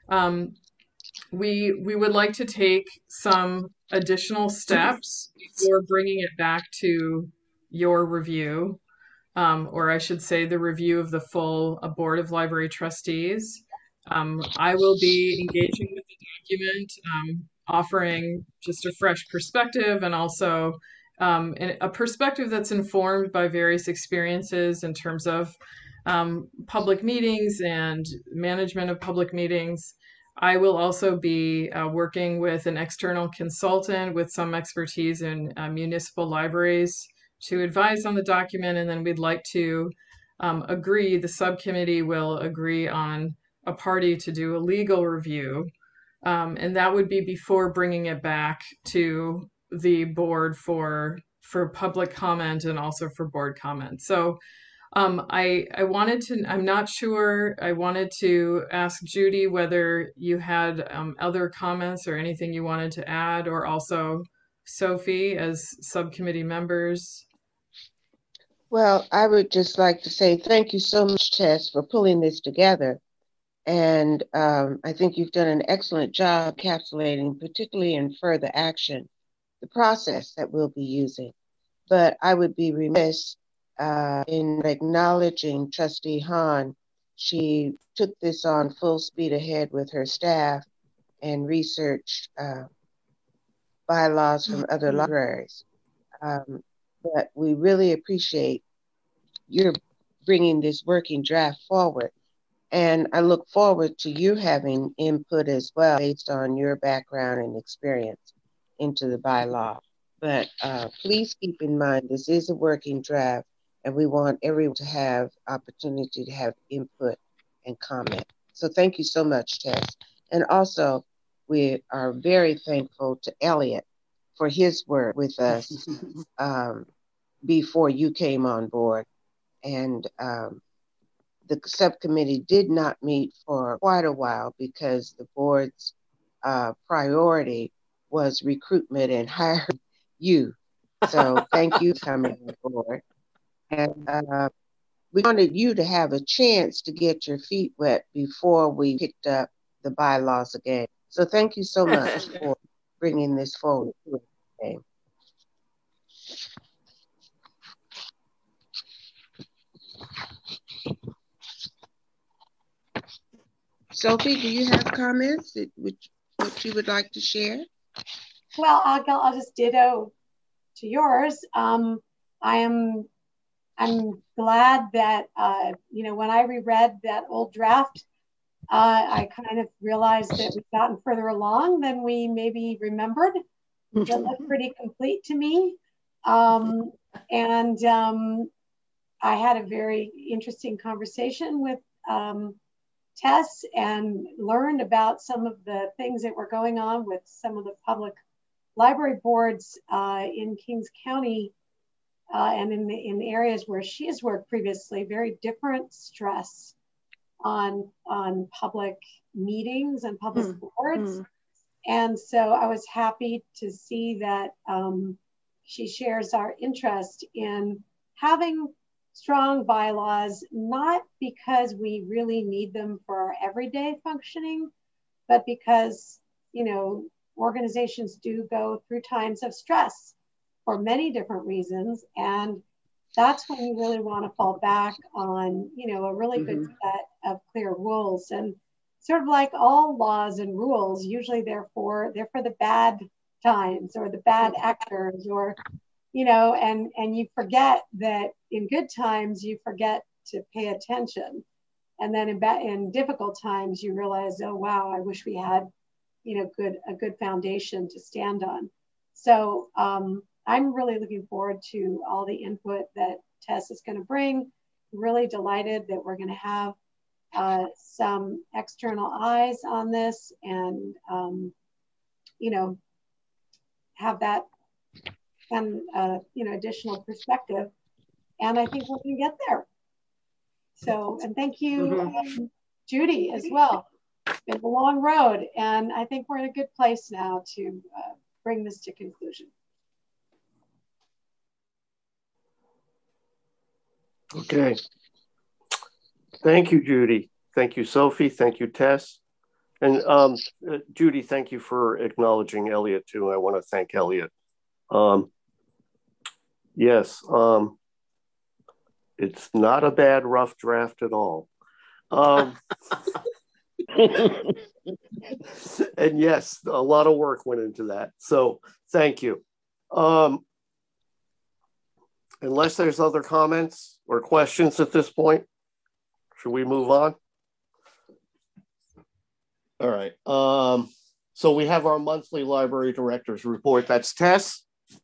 We would like to take some additional steps before bringing it back to your review, or I should say the review of the full Board of Library Trustees. I will be engaging with the document, offering just a fresh perspective, and also a perspective that's informed by various experiences in terms of public meetings and management of public meetings. I will also be working with an external consultant with some expertise in municipal libraries to advise on the document, and then we'd like to the subcommittee will agree on a party to do a legal review, and that would be before bringing it back to the board for public comment and also for board comment. So I wanted to, I'm not sure, I wanted to ask Judy whether you had other comments or anything you wanted to add, or also Sophie as subcommittee members. Well, I would just like to say thank you so much, Tess, for pulling this together. And I think you've done an excellent job encapsulating, particularly in further action, the process that we'll be using. But I would be remiss in acknowledging Trustee Hahn. She took this on full speed ahead with her staff and researched bylaws from other libraries. But we really appreciate your bringing this working draft forward. And I look forward to you having input as well based on your background and experience into the bylaw. But please keep in mind, this is a working draft and we want everyone to have opportunity to have input and comment. So thank you so much, Tess. And also, we are very thankful to Elliot for his work with us before you came on board. And the subcommittee did not meet for quite a while because the board's priority was recruitment and hiring you. So thank you for coming on board. And we wanted you to have a chance to get your feet wet before we picked up the bylaws again. So thank you so much for bringing this forward today. Sophie, do you have comments that what you would like to share? Well, I'll just ditto to yours. I'm glad that when I reread that old draft, I kind of realized that we've gotten further along than we maybe remembered. That looked pretty complete to me, and I had a very interesting conversation with Tess and learned about some of the things that were going on with some of the public library boards in Kings County and in areas where she has worked previously. Very different stress on public meetings and public boards. And so I was happy to see that she shares our interest in having strong bylaws, not because we really need them for our everyday functioning, but because, organizations do go through times of stress for many different reasons. And that's when you really want to fall back on, a really good set of clear rules. And sort of like all laws and rules, usually they're for the bad times or the bad actors, or and you forget that in good times you forget to pay attention, and then in difficult times you realize, oh wow, I wish we had a good foundation to stand on. So I'm really looking forward to all the input that Tess is going to bring. Really delighted that we're going to have some external eyes on this, and have that and additional perspective, and I think we can get there. So, and thank you, Judy, as well. been a long road, and I think we're in a good place now to bring this to conclusion. Okay. Thank you, Judy. Thank you, Sophie. Thank you, Tess. And Judy, thank you for acknowledging Elliot too. I want to thank Elliot. Yes, it's not a bad rough draft at all. And yes, a lot of work went into that. So thank you. Unless there's other comments or questions at this point, should we move on? All right. So we have our monthly library director's report. That's Tess.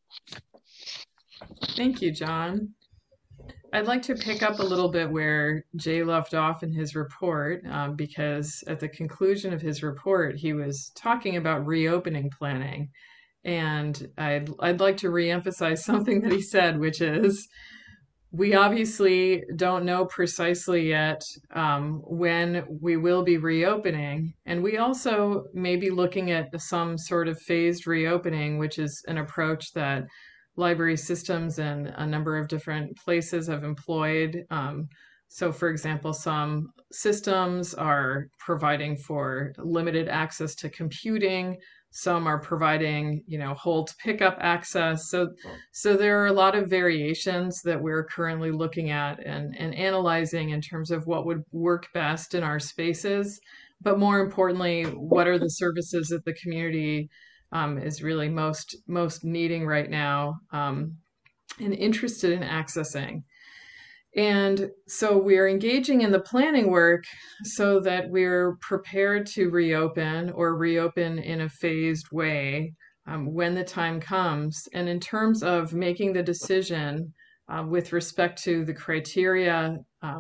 Thank you, John. I'd like to pick up a little bit where Jay left off in his report, because at the conclusion of his report, he was talking about reopening planning. And I'd like to reemphasize something that he said, which is, we obviously don't know precisely yet when we will be reopening. And we also may be looking at some sort of phased reopening, which is an approach that library systems in a number of different places have employed. So for example, some systems are providing for limited access to computing. Some are providing, hold pickup access. So there are a lot of variations that we're currently looking at and analyzing in terms of what would work best in our spaces. But more importantly, what are the services that the community is really most needing right now and interested in accessing. And so we're engaging in the planning work so that we're prepared to reopen or reopen in a phased way when the time comes. And in terms of making the decision with respect to the criteria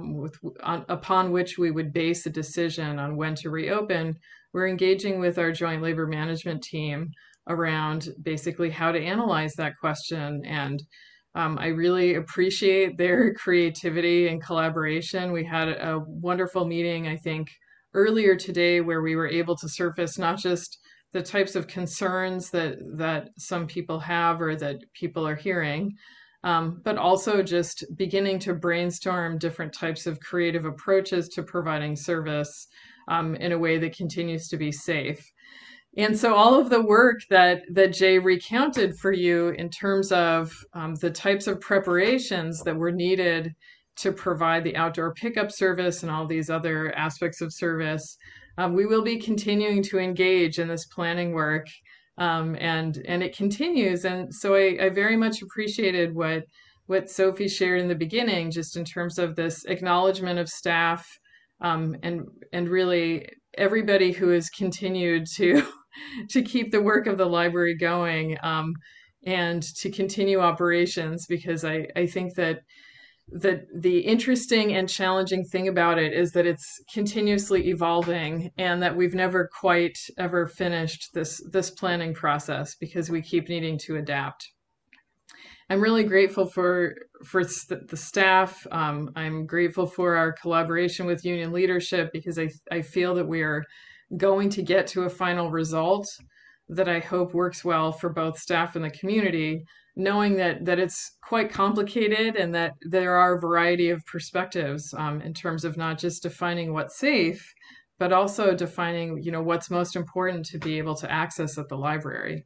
upon which we would base a decision on when to reopen, we're engaging with our joint labor management team around basically how to analyze that question. And I really appreciate their creativity and collaboration. We had a wonderful meeting, I think, earlier today where we were able to surface not just the types of concerns that some people have or that people are hearing, but also just beginning to brainstorm different types of creative approaches to providing service in a way that continues to be safe. And so all of the work that Jay recounted for you in terms of the types of preparations that were needed to provide the outdoor pickup service and all these other aspects of service, we will be continuing to engage in this planning work, and it continues. And so I very much appreciated what Sophie shared in the beginning, just in terms of this acknowledgement of staff and really everybody who has continued to keep the work of the library going and to continue operations, because I think that the interesting and challenging thing about it is that it's continuously evolving and that we've never quite ever finished this planning process because we keep needing to adapt. I'm really grateful for the staff. I'm grateful for our collaboration with union leadership, because I feel that we are going to get to a final result that I hope works well for both staff and the community, knowing that it's quite complicated and that there are a variety of perspectives in terms of not just defining what's safe, but also defining, what's most important to be able to access at the library.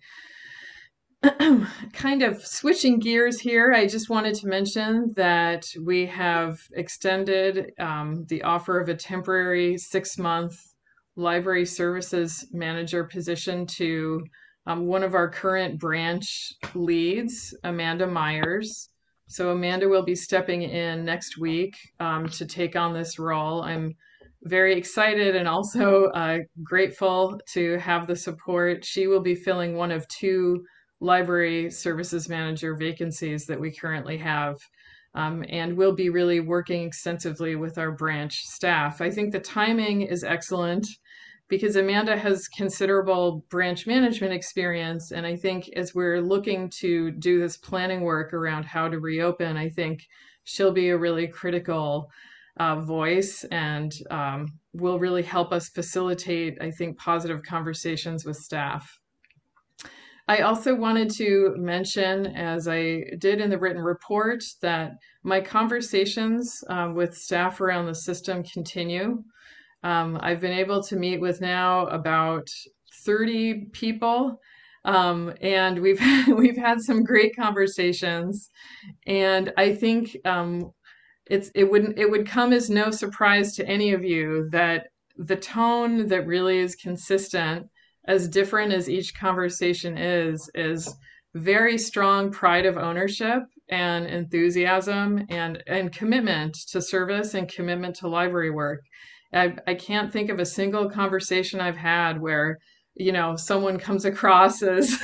Kind of switching gears here, I just wanted to mention that we have extended the offer of a temporary 6-month library services manager position to one of our current branch leads, Amanda Myers. So Amanda will be stepping in next week to take on this role. I'm very excited and also grateful to have the support. She will be filling one of 2 library services manager vacancies that we currently have. And we'll be really working extensively with our branch staff. I think the timing is excellent because Amanda has considerable branch management experience. And I think as we're looking to do this planning work around how to reopen, I think she'll be a really critical voice and will really help us facilitate, I think, positive conversations with staff. I also wanted to mention, as I did in the written report, that my conversations with staff around the system continue. I've been able to meet with now about 30 people, and we've had some great conversations. And I think it would come as no surprise to any of you that the tone that really is consistent, as different as each conversation is very strong pride of ownership and enthusiasm and commitment to service and commitment to library work. I can't think of a single conversation I've had where, you know, someone comes across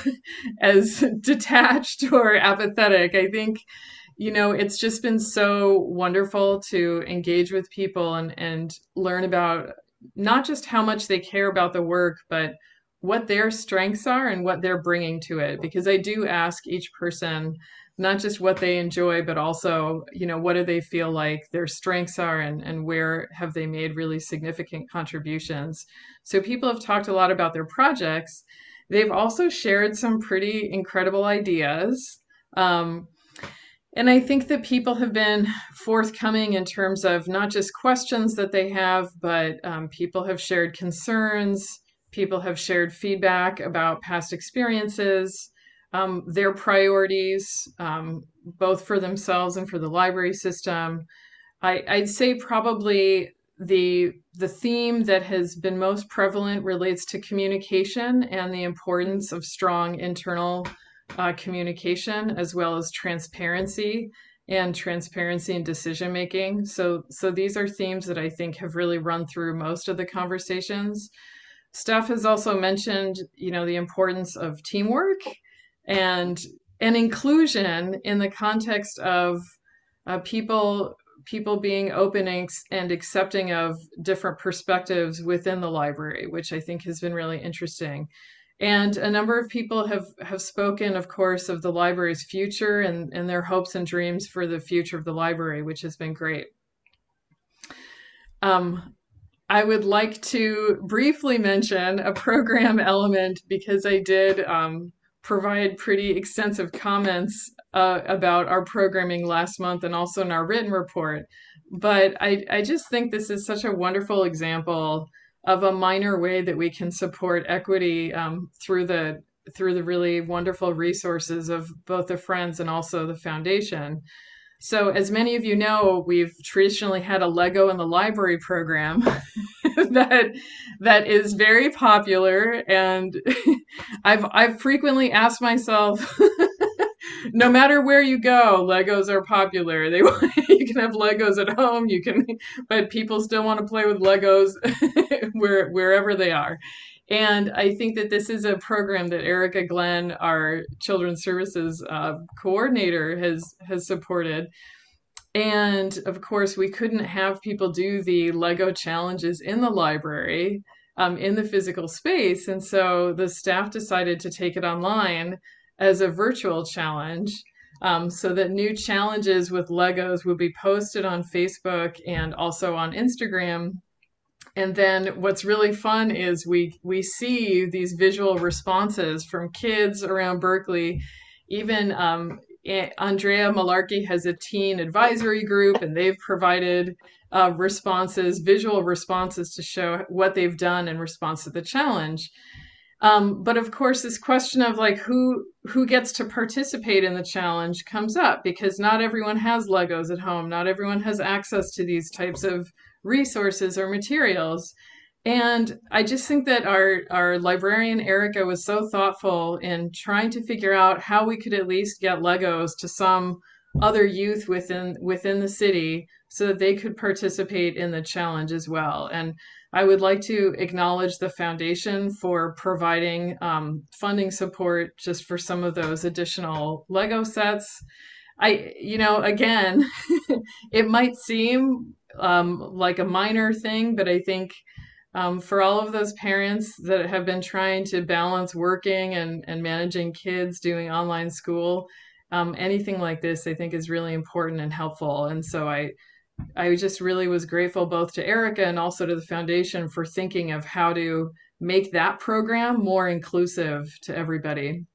as detached or apathetic. I think, you know, it's just been so wonderful to engage with people and learn about not just how much they care about the work, but what their strengths are and what they're bringing to it. Because I do ask each person not just what they enjoy, but also, you know, what do they feel like their strengths are and where have they made really significant contributions. So people have talked a lot about their projects. They've also shared some pretty incredible ideas. And I think that people have been forthcoming in terms of not just questions that they have, but people have shared concerns. People have shared feedback about past experiences, their priorities, both for themselves and for the library system. I'd say probably the theme that has been most prevalent relates to communication and the importance of strong internal communication, as well as transparency in decision making. So these are themes that I think have really run through most of the conversations. Staff has also mentioned, you know, the importance of teamwork and inclusion in the context of people being open and accepting of different perspectives within the library, which I think has been really interesting. And a number of people have spoken, of course, of the library's future and their hopes and dreams for the future of the library, which has been great. I would like to briefly mention a program element because I did provide pretty extensive comments about our programming last month and also in our written report. But I just think this is such a wonderful example of a minor way that we can support equity through the really wonderful resources of both the Friends and also the Foundation. So as many of you know, we've traditionally had a Lego in the Library program that is very popular, and I've frequently asked myself, no matter where you go, Legos are popular. You can have Legos at home, but people still want to play with Legos wherever they are. And I think that this is a program that Erica Glenn, our Children's Services coordinator, has supported. And of course, we couldn't have people do the Lego challenges in the library, in the physical space. And so the staff decided to take it online as a virtual challenge, so that new challenges with Legos will be posted on Facebook and also on Instagram. And then what's really fun is we see these visual responses from kids around Berkeley. Even Andrea Malarkey has a teen advisory group, and they've provided visual responses to show what they've done in response to the challenge. But of course, this question of like who gets to participate in the challenge comes up, because not everyone has Legos at home. Not everyone has access to these types of resources or materials. And I just think that our librarian, Erica, was so thoughtful in trying to figure out how we could at least get Legos to some other youth within the city so that they could participate in the challenge as well. And I would like to acknowledge the foundation for providing funding support just for some of those additional Lego sets. Again, it might seem like a minor thing, but I think for all of those parents that have been trying to balance working and managing kids doing online school, anything like this I think is really important and helpful. And so I I just really was grateful both to Erica and also to the foundation for thinking of how to make that program more inclusive to everybody.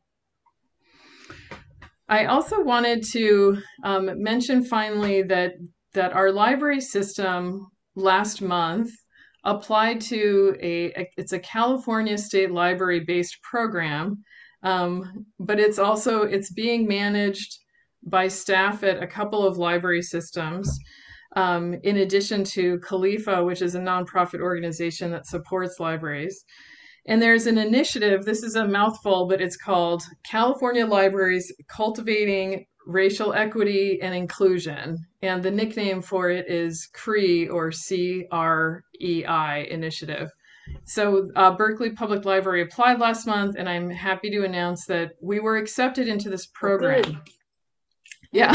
I also wanted to mention finally that our library system last month applied to it's a California State Library based program, but it's being managed by staff at a couple of library systems, in addition to Khalifa, which is a nonprofit organization that supports libraries. And there's an initiative, this is a mouthful, but it's called California Libraries Cultivating Racial Equity and Inclusion. And the nickname for it is CREI, or CREI initiative. So Berkeley Public Library applied last month, and I'm happy to announce that we were accepted into this program. Good. Yeah.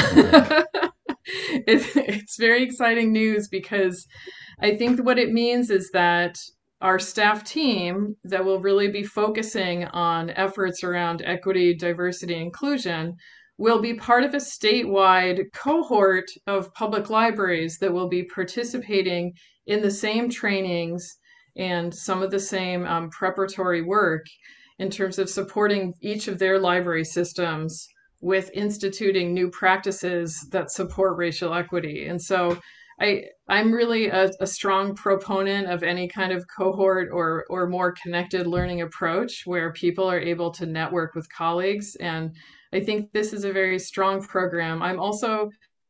It's very exciting news, because I think what it means is that our staff team that will really be focusing on efforts around equity, diversity, inclusion will be part of a statewide cohort of public libraries that will be participating in the same trainings and some of the same preparatory work in terms of supporting each of their library systems with instituting new practices that support racial equity. And so I'm really a strong proponent of any kind of cohort or more connected learning approach where people are able to network with colleagues. And I think this is a very strong program. I'm also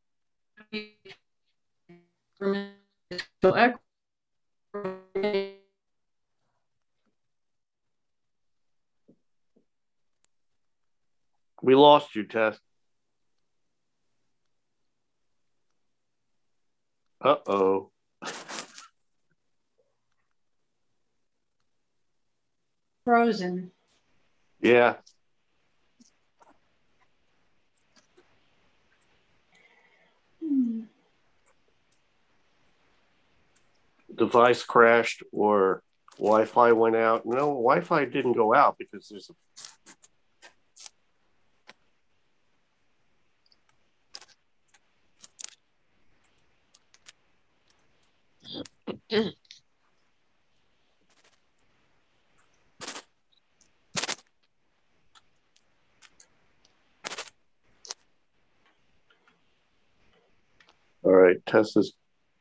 We lost you, Tess. Uh-oh. Frozen. Yeah. Device crashed or Wi-Fi went out. No, Wi-Fi didn't go out because there's a All right, Tessa's.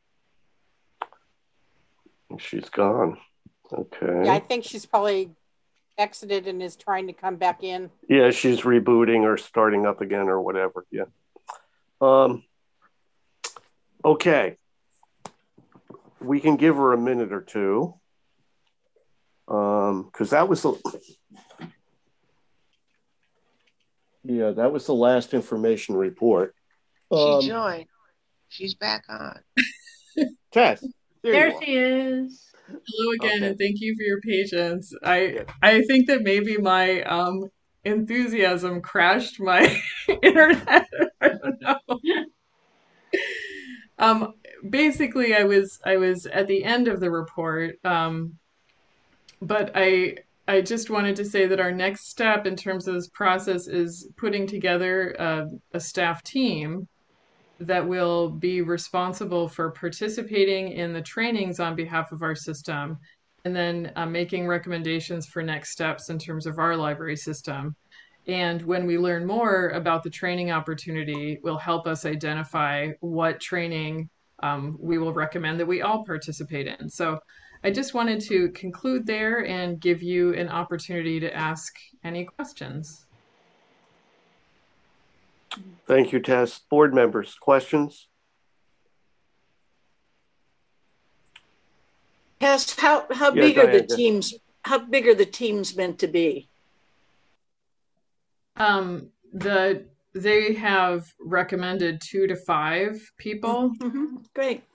She's gone. Okay. Yeah, I think she's probably exited and is trying to come back in. Yeah, she's rebooting or starting up again or whatever. Yeah. Okay. We can give her a minute or two. Because that was the last information report. She joined. She's back on. Tess, there she is. Hello again, Okay. and thank you for your patience. I think that maybe my enthusiasm crashed my internet. I don't know. Basically, I was at the end of the report, but I just wanted to say that our next step in terms of this process is putting together a staff team that will be responsible for participating in the trainings on behalf of our system, and then making recommendations for next steps in terms of our library system. And when we learn more about the training opportunity, will help us identify what training we will recommend that we all participate in. So I just wanted to conclude there and give you an opportunity to ask any questions. Thank you, Tess. Board members, questions? Tess, how big are the teams? How big are the teams meant to be? They have recommended 2 to 5 people. Mm-hmm. Great.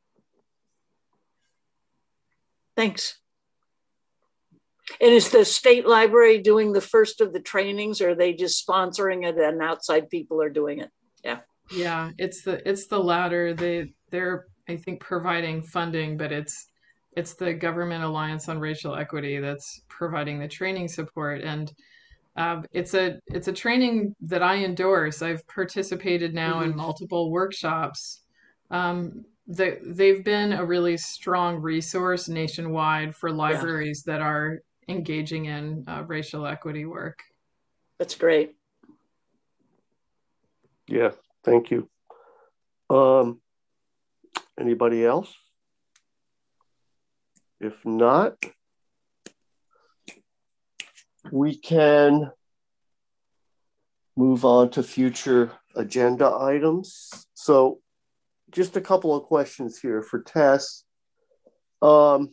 Thanks. And is the state library doing the first of the trainings, or are they just sponsoring it and outside people are doing it? Yeah, it's the latter. They're I think providing funding, but it's the Government Alliance on Racial Equity that's providing the training support. And it's a training that I endorse. I've participated now in multiple workshops. they've been a really strong resource nationwide for libraries that are engaging in racial equity work. That's great. Yeah, thank you. Anybody else? If not, we can move on to future agenda items. So just a couple of questions here for Tess. And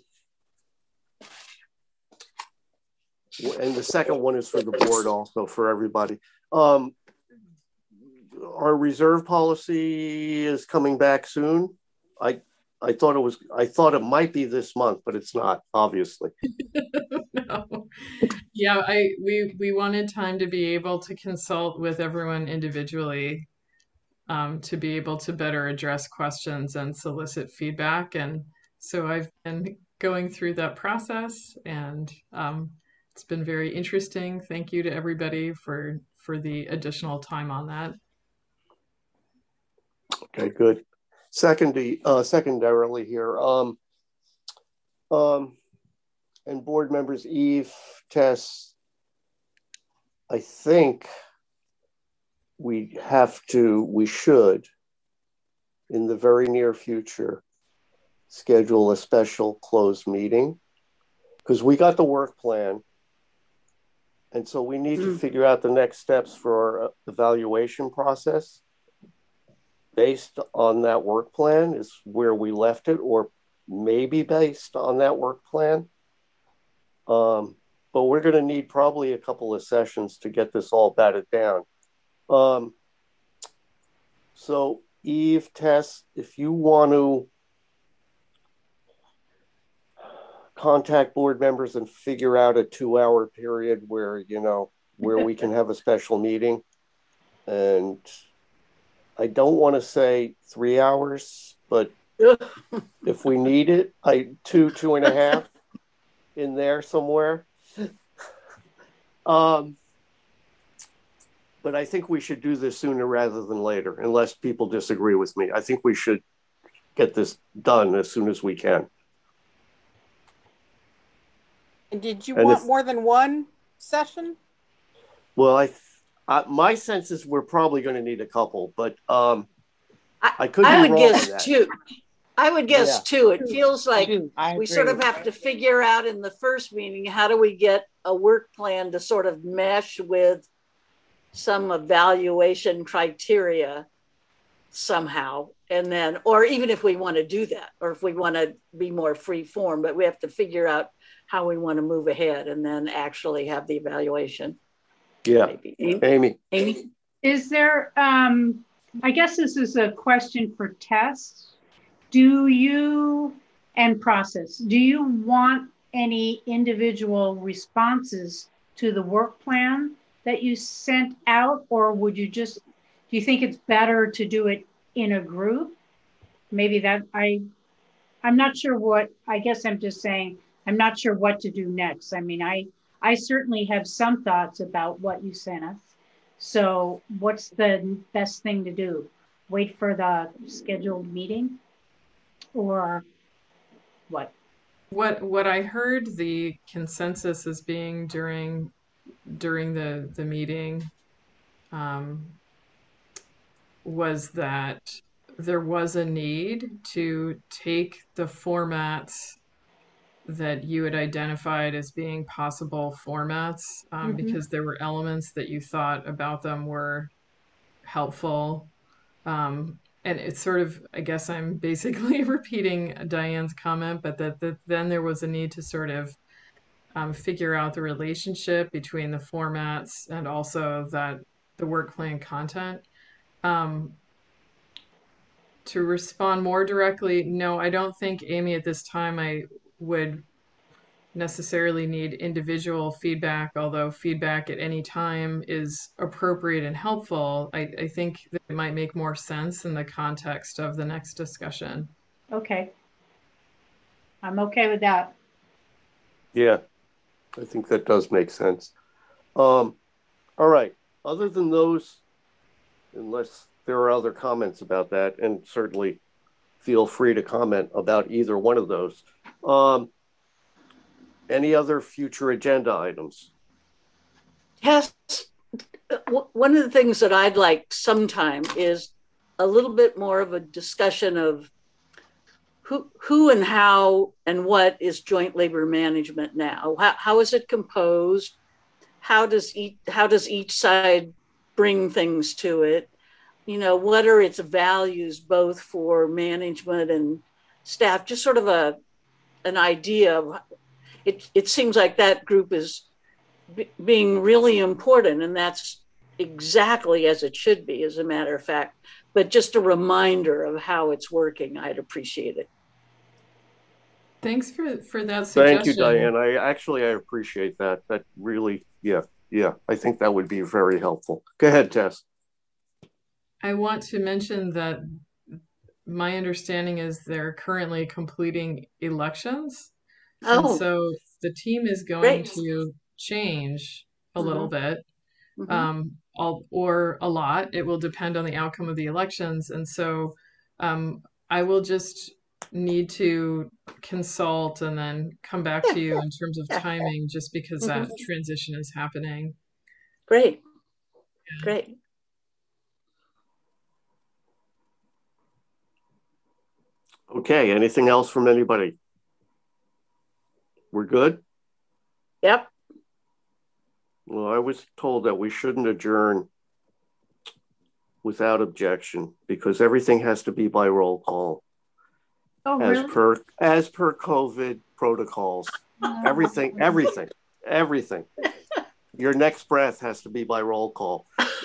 the second one is for the board also, for everybody. Our reserve policy is coming back soon. I thought it might be this month, but it's not, obviously. No. Yeah, we wanted time to be able to consult with everyone individually, to be able to better address questions and solicit feedback. And so I've been going through that process, and it's been very interesting. Thank you to everybody for the additional time on that. Okay, good. Secondarily here, and board members Eve, Tess, I think we should, in the very near future, schedule a special closed meeting, because we got the work plan. And so we need to figure out the next steps for our evaluation process. Based on that work plan is where we left it, or maybe based on that work plan. But we're going to need probably a couple of sessions to get this all batted down. So Eve, Tess, if you want to contact board members and figure out a 2-hour period where we can have a special meeting. And I don't want to say 3 hours, but if we need it, 2.5 in there somewhere. But I think we should do this sooner rather than later, unless people disagree with me. I think we should get this done as soon as we can. And did you want more than one session? Well, my sense is we're probably going to need a couple, but I could be wrong guess on that. two. I would guess two. It feels like we sort of agree. have to figure out in the first meeting, how do we get a work plan to sort of mesh with some evaluation criteria somehow. And then, or even if we want to do that, or if we want to be more free form, but we have to figure out how we want to move ahead and then actually have the evaluation. Yeah. Maybe. Amy? Is there, I guess this is a question for Tess. Do you want any individual responses to the work plan that you sent out, or do you think it's better to do it in a group? Maybe that I'm not sure I guess I'm just saying, I'm not sure what to do next. I mean, I certainly have some thoughts about what you sent us. So what's the best thing to do? Wait for the scheduled meeting, or what? What I heard the consensus as being during the meeting was that there was a need to take the formats that you had identified as being possible formats, because there were elements that you thought about them were helpful. And it's sort of, I guess I'm basically repeating Diane's comment, but that then there was a need to sort of figure out the relationship between the formats and also the work plan content. To respond more directly, no, I don't think, Amy, at this time I would necessarily need individual feedback, although feedback at any time is appropriate and helpful. I think that it might make more sense in the context of the next discussion. Okay. I'm okay with that. Yeah, I think that does make sense. All right. Other than those, unless there are other comments about that, and certainly feel free to comment about either one of those. Any other future agenda items? Yes. One of the things that I'd like sometime is a little bit more of a discussion of who and how and what is joint labor management now? How is it composed? How does each side bring things to it? You know, what are its values both for management and staff? Just sort of an idea of it. It seems like that group is being really important, and that's exactly as it should be, as a matter of fact. But just a reminder of how it's working, I'd appreciate it. Thanks for that suggestion. Thank you, Diane. I appreciate that. That really, yeah. I think that would be very helpful. Go ahead, Tess. I want to mention that my understanding is they're currently completing elections. Oh, and so the team is going to change a little bit, or a lot. It will depend on the outcome of the elections. And so I will just need to consult and then come back to you in terms of timing, just because that transition is happening. Great. Yeah. Great. Okay, anything else from anybody? We're good? Yep. Well, I was told that we shouldn't adjourn without objection because everything has to be by roll call. Oh, as really? per COVID protocols. Everything. Your next breath has to be by roll call.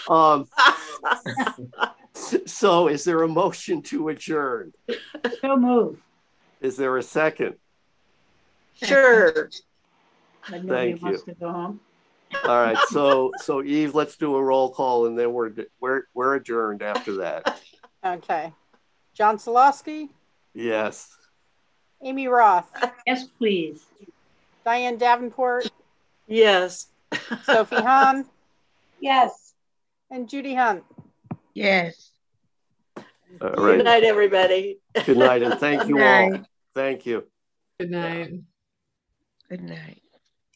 So is there a motion to adjourn? So move. Is there a second? Sure. But nobody Thank wants you. to go home. All right. So Eve, let's do a roll call, and then we're adjourned after that. Okay. John Solosky, Yes. Amy Roth, Yes, please. Diane Davenport, Yes. Sophie Hahn, Yes. and Judy Hunt. Yes. All right. Good night, everybody. Good night, and thank you all. Thank you. Good night. Good night.